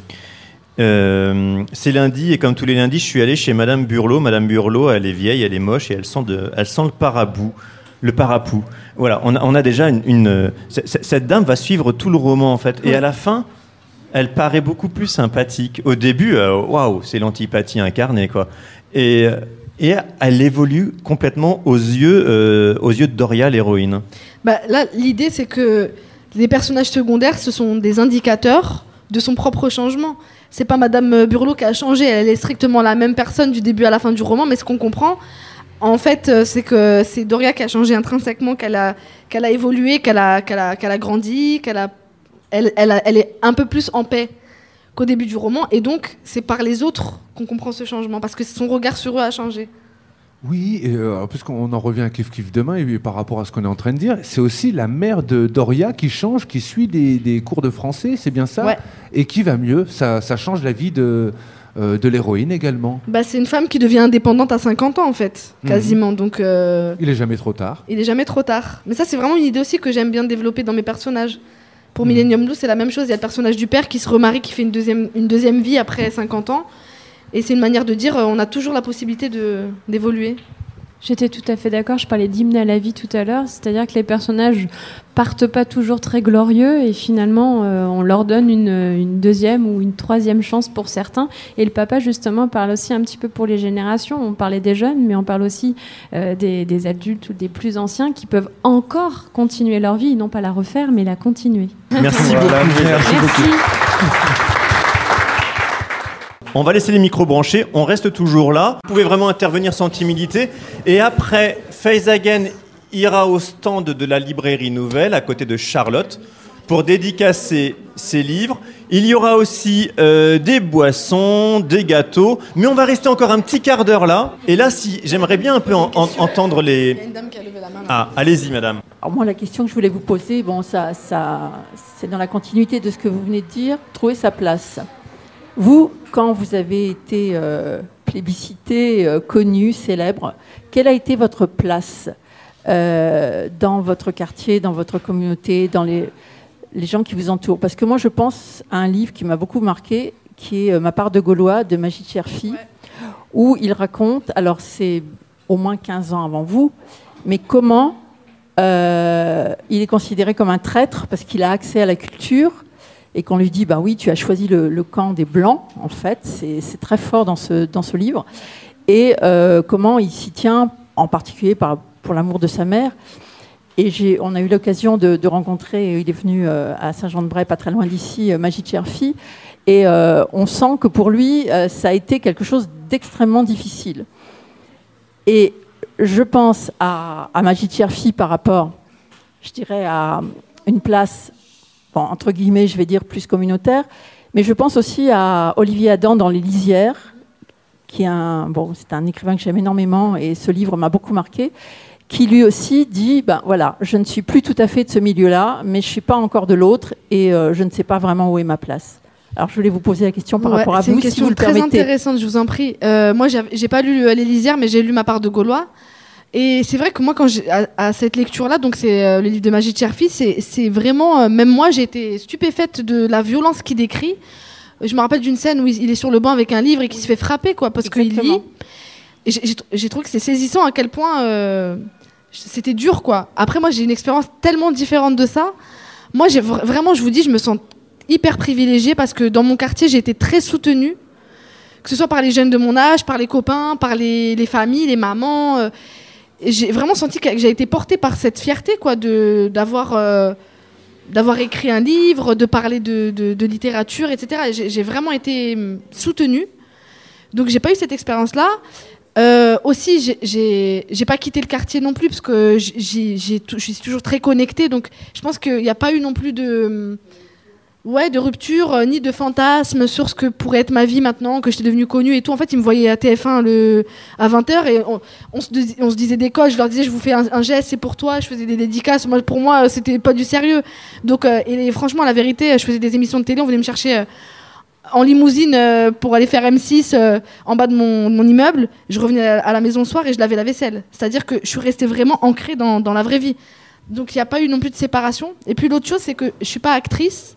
c'est lundi, et comme tous les lundis, je suis allé chez Madame Burlot. Madame Burlot, elle est vieille, elle est moche, et elle sent le parapou. Voilà, on a déjà cette dame va suivre tout le roman, en fait. Et à la fin, elle paraît beaucoup plus sympathique. Au début, waouh, c'est l'antipathie incarnée, quoi. Et elle évolue complètement aux yeux de Doria, l'héroïne. Là, l'idée, c'est que les personnages secondaires, ce sont des indicateurs de son propre changement. C'est pas Madame Burlot qui a changé, elle est strictement la même personne du début à la fin du roman, mais ce qu'on comprend, en fait, c'est que c'est Doria qui a changé intrinsèquement, qu'elle a évolué, qu'elle a grandi, elle est un peu plus en paix qu'au début du roman, et donc c'est par les autres qu'on comprend ce changement, parce que son regard sur eux a changé. Oui, puisqu'on en revient à Kif Kif Demain, et par rapport à ce qu'on est en train de dire, c'est aussi la mère de Doria qui change, qui suit des cours de français, c'est bien ça, et qui va mieux. Ça change la vie de l'héroïne également. C'est une femme qui devient indépendante à 50 ans, en fait, quasiment. Donc, il n'est jamais trop tard. Il n'est jamais trop tard. Mais ça, c'est vraiment une idée aussi que j'aime bien développer dans mes personnages. Pour Millennium Blues, c'est la même chose. Il y a le personnage du père qui se remarie, qui fait une deuxième vie après 50 ans. Et c'est une manière de dire, on a toujours la possibilité d'évoluer. J'étais tout à fait d'accord, je parlais d'hymne à la vie tout à l'heure, c'est-à-dire que les personnages partent pas toujours très glorieux et finalement on leur donne une deuxième ou une troisième chance pour certains. Et le papa justement parle aussi un petit peu pour les générations, on parlait des jeunes mais on parle aussi des adultes ou des plus anciens qui peuvent encore continuer leur vie, non pas la refaire mais la continuer. Merci beaucoup. Merci beaucoup. On va laisser les micros branchés, on reste toujours là. Vous pouvez vraiment intervenir sans timidité. Et après, Feizagen ira au stand de la librairie Nouvelle, à côté de Charlotte, pour dédicacer ces livres. Il y aura aussi des boissons, des gâteaux, mais on va rester encore un petit quart d'heure là. Et là, si j'aimerais bien un peu entendre les... Il y a une dame qui a levé la main. Ah, allez-y, madame. Alors moi, la question que je voulais vous poser, bon, ça, c'est dans la continuité de ce que vous venez de dire, trouver sa place. Vous, quand vous avez été plébiscité, connu, célèbre, quelle a été votre place dans votre quartier, dans votre communauté, dans les gens qui vous entourent? Parce que moi, je pense à un livre qui m'a beaucoup marqué, qui est Ma part de Gaulois de Majid Cherfi, où il raconte, alors c'est au moins 15 ans avant vous, mais comment il est considéré comme un traître parce qu'il a accès à la culture et qu'on lui dit, bah oui, tu as choisi le camp des Blancs, en fait. C'est très fort dans ce livre. Et comment il s'y tient, en particulier pour l'amour de sa mère. Et on a eu l'occasion de rencontrer, il est venu à Saint-Jean-de-Bray, pas très loin d'ici, Majid Cherfi. Et on sent que pour lui, ça a été quelque chose d'extrêmement difficile. Et je pense à Majid Cherfi par rapport, je dirais, à une place, bon, entre guillemets, je vais dire plus communautaire, mais je pense aussi à Olivier Adam dans Les Lisières, qui est c'est un écrivain que j'aime énormément, et ce livre m'a beaucoup marqué, qui lui aussi dit, ben voilà, je ne suis plus tout à fait de ce milieu-là, mais je ne suis pas encore de l'autre, et je ne sais pas vraiment où est ma place. Alors je voulais vous poser la question par rapport à vous, si vous le permettez. C'est une question très intéressante, je vous en prie. Moi, j'ai pas lu Les Lisières, mais j'ai lu Ma part de Gaulois. Et c'est vrai que moi, quand à cette lecture-là, donc c'est le livre de Majid Cherfi, c'est vraiment, même moi, j'ai été stupéfaite de la violence qu'il décrit. Je me rappelle d'une scène où il est sur le banc avec un livre et qu'il se fait frapper, quoi, parce qu'il lit. Et j'ai trouvé que c'est saisissant à quel point c'était dur, quoi. Après, moi, j'ai une expérience tellement différente de ça. Moi, vraiment, je vous dis, je me sens hyper privilégiée parce que dans mon quartier, j'ai été très soutenue, que ce soit par les jeunes de mon âge, par les copains, par les familles, les mamans. J'ai vraiment senti que j'ai été portée par cette fierté, quoi, d'avoir écrit un livre, de parler de littérature, etc. J'ai vraiment été soutenue. Donc, j'ai pas eu cette expérience-là. Aussi, j'ai pas quitté le quartier non plus parce que je suis toujours très connectée. Donc, je pense qu'il n'y a pas eu non plus de rupture ni de fantasme sur ce que pourrait être ma vie maintenant que j'étais devenue connue et tout. En fait, ils me voyaient à TF1 à 20h et on se disait des codes. Je leur disais, je vous fais un geste, c'est pour toi. Je faisais des dédicaces. Pour moi, c'était pas du sérieux. Donc, et franchement, la vérité, je faisais des émissions de télé. On venait me chercher en limousine pour aller faire M6 en bas de mon immeuble. Je revenais à la maison le soir et je lavais la vaisselle. C'est-à-dire que je suis restée vraiment ancrée dans la vraie vie. Donc, il n'y a pas eu non plus de séparation. Et puis, l'autre chose, c'est que je suis pas actrice.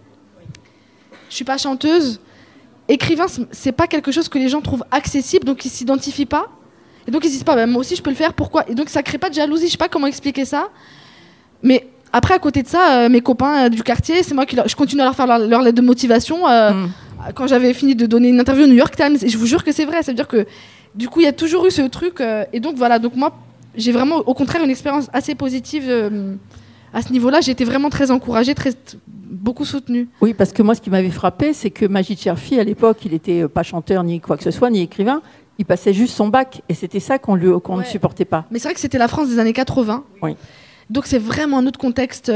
Je suis pas chanteuse. Écrivain, c'est pas quelque chose que les gens trouvent accessible, donc ils s'identifient pas. Et donc ils se disent pas, bah, moi aussi je peux le faire, pourquoi? Et donc ça crée pas de jalousie, je sais pas comment expliquer ça. Mais après, à côté de ça, mes copains du quartier, c'est moi je continue à leur faire leur lettre de motivation. Quand j'avais fini de donner une interview au New York Times, et je vous jure que c'est vrai, ça veut dire que du coup il y a toujours eu ce truc. Et donc voilà, donc moi j'ai vraiment au contraire une expérience assez positive à ce niveau-là. J'ai été vraiment très encouragée, beaucoup soutenue. Oui, parce que moi, ce qui m'avait frappé, c'est que Majid Cherfi, à l'époque, il n'était pas chanteur, ni quoi que ce soit, ni écrivain. Il passait juste son bac. Et c'était ça qu'on ne supportait pas. Mais c'est vrai que c'était la France des années 80. Oui. Donc c'est vraiment un autre contexte.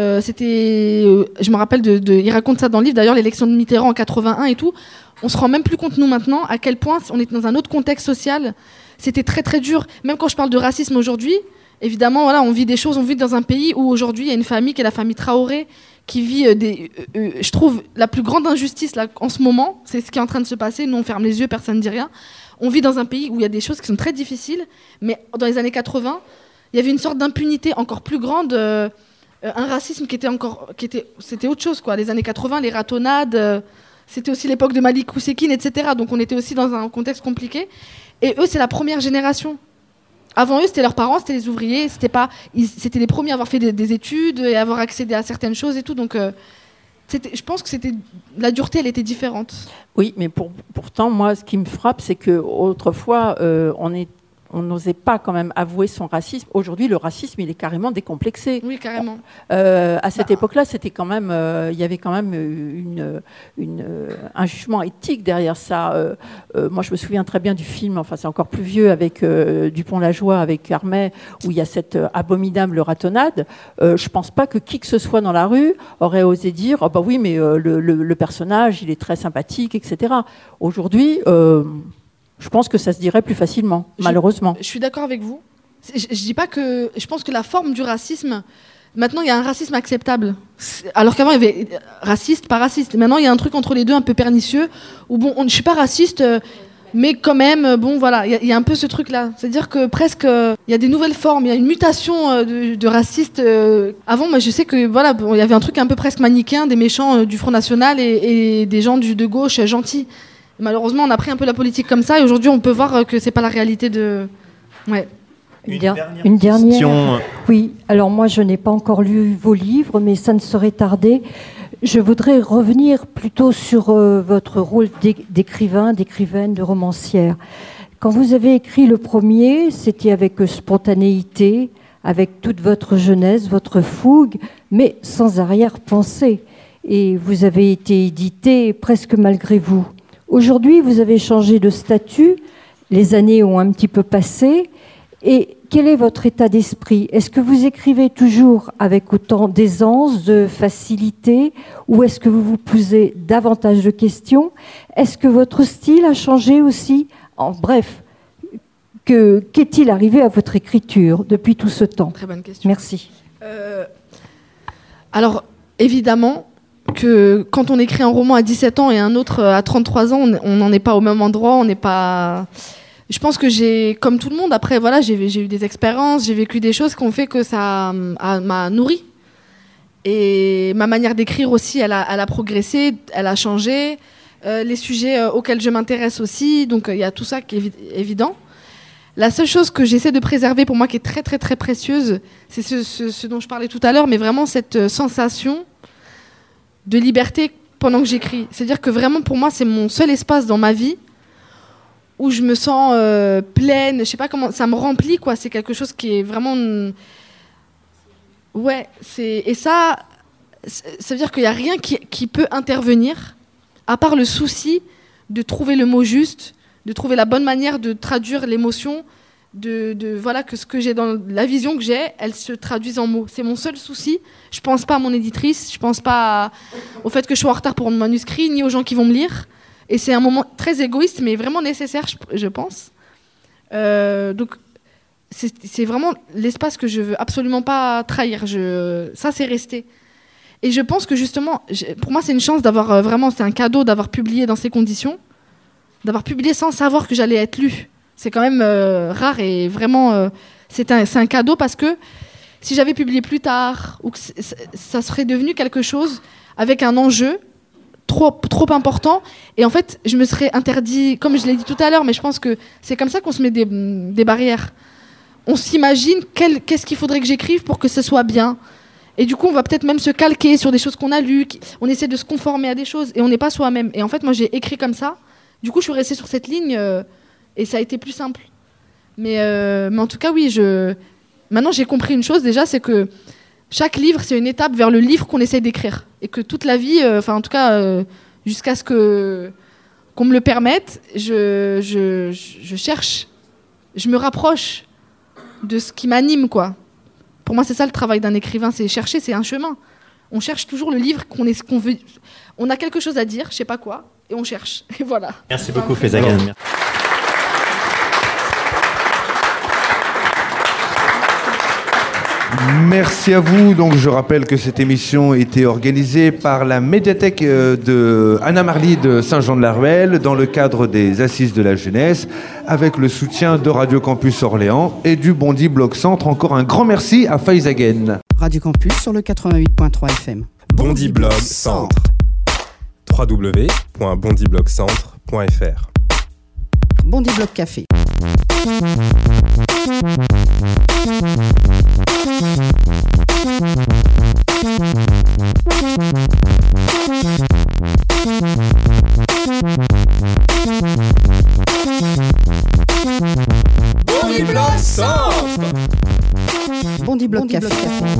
Je me rappelle il raconte ça dans le livre, d'ailleurs, l'élection de Mitterrand en 81 et tout. On se rend même plus compte, nous, maintenant, à quel point on est dans un autre contexte social. C'était très, très dur. Même quand je parle de racisme aujourd'hui, évidemment, voilà, on vit des choses. On vit dans un pays où aujourd'hui, il y a une famille qui est la famille Traoré, qui vit je trouve la plus grande injustice là, en ce moment, c'est ce qui est en train de se passer. Nous on ferme les yeux, personne ne dit rien. On vit dans un pays où il y a des choses qui sont très difficiles, mais dans les années 80, il y avait une sorte d'impunité encore plus grande, un racisme c'était autre chose, quoi. Les années 80, les ratonnades, c'était aussi l'époque de Malik Oussekine, etc. Donc on était aussi dans un contexte compliqué. Et eux, c'est la première génération. Avant eux, c'était leurs parents, c'était les ouvriers, c'était les premiers à avoir fait des études et à avoir accédé à certaines choses et tout. Donc, je pense que la dureté, elle était différente. Oui, mais pourtant, moi, ce qui me frappe, c'est qu'autrefois, on on n'osait pas quand même avouer son racisme. Aujourd'hui, le racisme, il est carrément décomplexé. Oui, carrément. À cette époque-là, c'était quand même, il y avait quand même un jugement éthique derrière ça. Moi, je me souviens très bien du film, enfin c'est encore plus vieux, avec Dupont-la-Joie, avec Armay, où il y a cette abominable ratonnade. Je pense pas que qui que ce soit dans la rue aurait osé dire « Oh bah oui, mais le personnage, il est très sympathique, etc. » Aujourd'hui, je pense que ça se dirait plus facilement, malheureusement. Je suis d'accord avec vous. Je dis pas que... Je pense que la forme du racisme... Maintenant, il y a un racisme acceptable. Alors qu'avant, il y avait raciste, pas raciste. Maintenant, il y a un truc entre les deux un peu pernicieux, où bon, je suis pas raciste... mais quand même, bon, voilà, il y a un peu ce truc-là. C'est-à-dire que presque, il y a des nouvelles formes, il y a une mutation de racistes. Avant, moi, je sais que voilà, il y avait un truc un peu presque manichéen, des méchants du Front National et des gens de gauche gentils. Et malheureusement, on a pris un peu la politique comme ça, et aujourd'hui, on peut voir que c'est pas la réalité de. Ouais. Une dernière. question. Oui. Alors moi, je n'ai pas encore lu vos livres, mais ça ne saurait tarder. Je voudrais revenir plutôt sur votre rôle d'écrivaine, de romancière. Quand vous avez écrit le premier, c'était avec spontanéité, avec toute votre jeunesse, votre fougue, mais sans arrière-pensée. Et vous avez été édité presque malgré vous. Aujourd'hui, vous avez changé de statut, les années ont un petit peu passé. Et quel est votre état d'esprit ? Est-ce que vous écrivez toujours avec autant d'aisance, de facilité, ou est-ce que vous vous posez davantage de questions ? Est-ce que votre style a changé aussi ? En bref, qu'est-il arrivé à votre écriture depuis tout ce temps ? Très bonne question. Merci. Alors, évidemment que quand on écrit un roman à 17 ans et un autre à 33 ans, on n'en est pas au même endroit, on n'est pas... Je pense que j'ai, comme tout le monde, après, voilà, j'ai eu des expériences, j'ai vécu des choses qui ont fait que ça m'a nourri. Et ma manière d'écrire aussi, elle a progressé, elle a changé. Les sujets auxquels je m'intéresse aussi, donc il y a tout ça qui est évident. La seule chose que j'essaie de préserver pour moi, qui est très, très, très précieuse, c'est ce dont je parlais tout à l'heure, mais vraiment cette sensation de liberté pendant que j'écris. C'est-à-dire que vraiment, pour moi, c'est mon seul espace dans ma vie où je me sens pleine, je sais pas comment, ça me remplit, quoi. C'est quelque chose qui est vraiment... Ouais, et ça veut dire qu'il n'y a rien qui peut intervenir, à part le souci de trouver le mot juste, de trouver la bonne manière de traduire l'émotion, voilà, que ce que j'ai dans la vision que j'ai, elle se traduise en mots. C'est mon seul souci. Je pense pas à mon éditrice, je pense pas au fait que je sois en retard pour mon manuscrit, ni aux gens qui vont me lire. Et c'est un moment très égoïste, mais vraiment nécessaire, je pense. Donc, c'est vraiment l'espace que je veux absolument pas trahir. Ça, c'est resté. Et je pense que justement, pour moi, c'est une chance d'avoir vraiment, c'est un cadeau d'avoir publié dans ces conditions, d'avoir publié sans savoir que j'allais être lue. C'est quand même rare et vraiment, c'est un cadeau parce que si j'avais publié plus tard, ou que ça serait devenu quelque chose avec un enjeu trop important, et en fait je me serais interdit, comme je l'ai dit tout à l'heure, mais je pense que c'est comme ça qu'on se met des barrières. On s'imagine qu'est-ce qu'il faudrait que j'écrive pour que ce soit bien, et du coup on va peut-être même se calquer sur des choses qu'on a lues, on essaie de se conformer à des choses et on n'est pas soi-même. Et en fait moi j'ai écrit comme ça, du coup je suis restée sur cette ligne et ça a été plus simple, mais en tout cas oui, maintenant j'ai compris une chose déjà, c'est que chaque livre, c'est une étape vers le livre qu'on essaie d'écrire. Et que toute la vie, enfin en tout cas, jusqu'à ce qu'on me le permette, je cherche, je me rapproche de ce qui m'anime, quoi. Pour moi, c'est ça le travail d'un écrivain, c'est chercher, c'est un chemin. On cherche toujours le livre qu'on veut. On a quelque chose à dire, je sais pas quoi, et on cherche. Et voilà. Merci beaucoup, Faiza Aghen. Merci à vous. Donc, je rappelle que cette émission était organisée par la médiathèque de Anna Marly de Saint-Jean-de-la-Ruelle dans le cadre des Assises de la jeunesse, avec le soutien de Radio Campus Orléans et du Bondy Blog Centre. Encore un grand merci à Faiza Aghen. Radio Campus sur le 88.3 FM. Bondy Blog Centre. www.bondyblogcentre.fr. Bondy Blog Café. Bondy Café.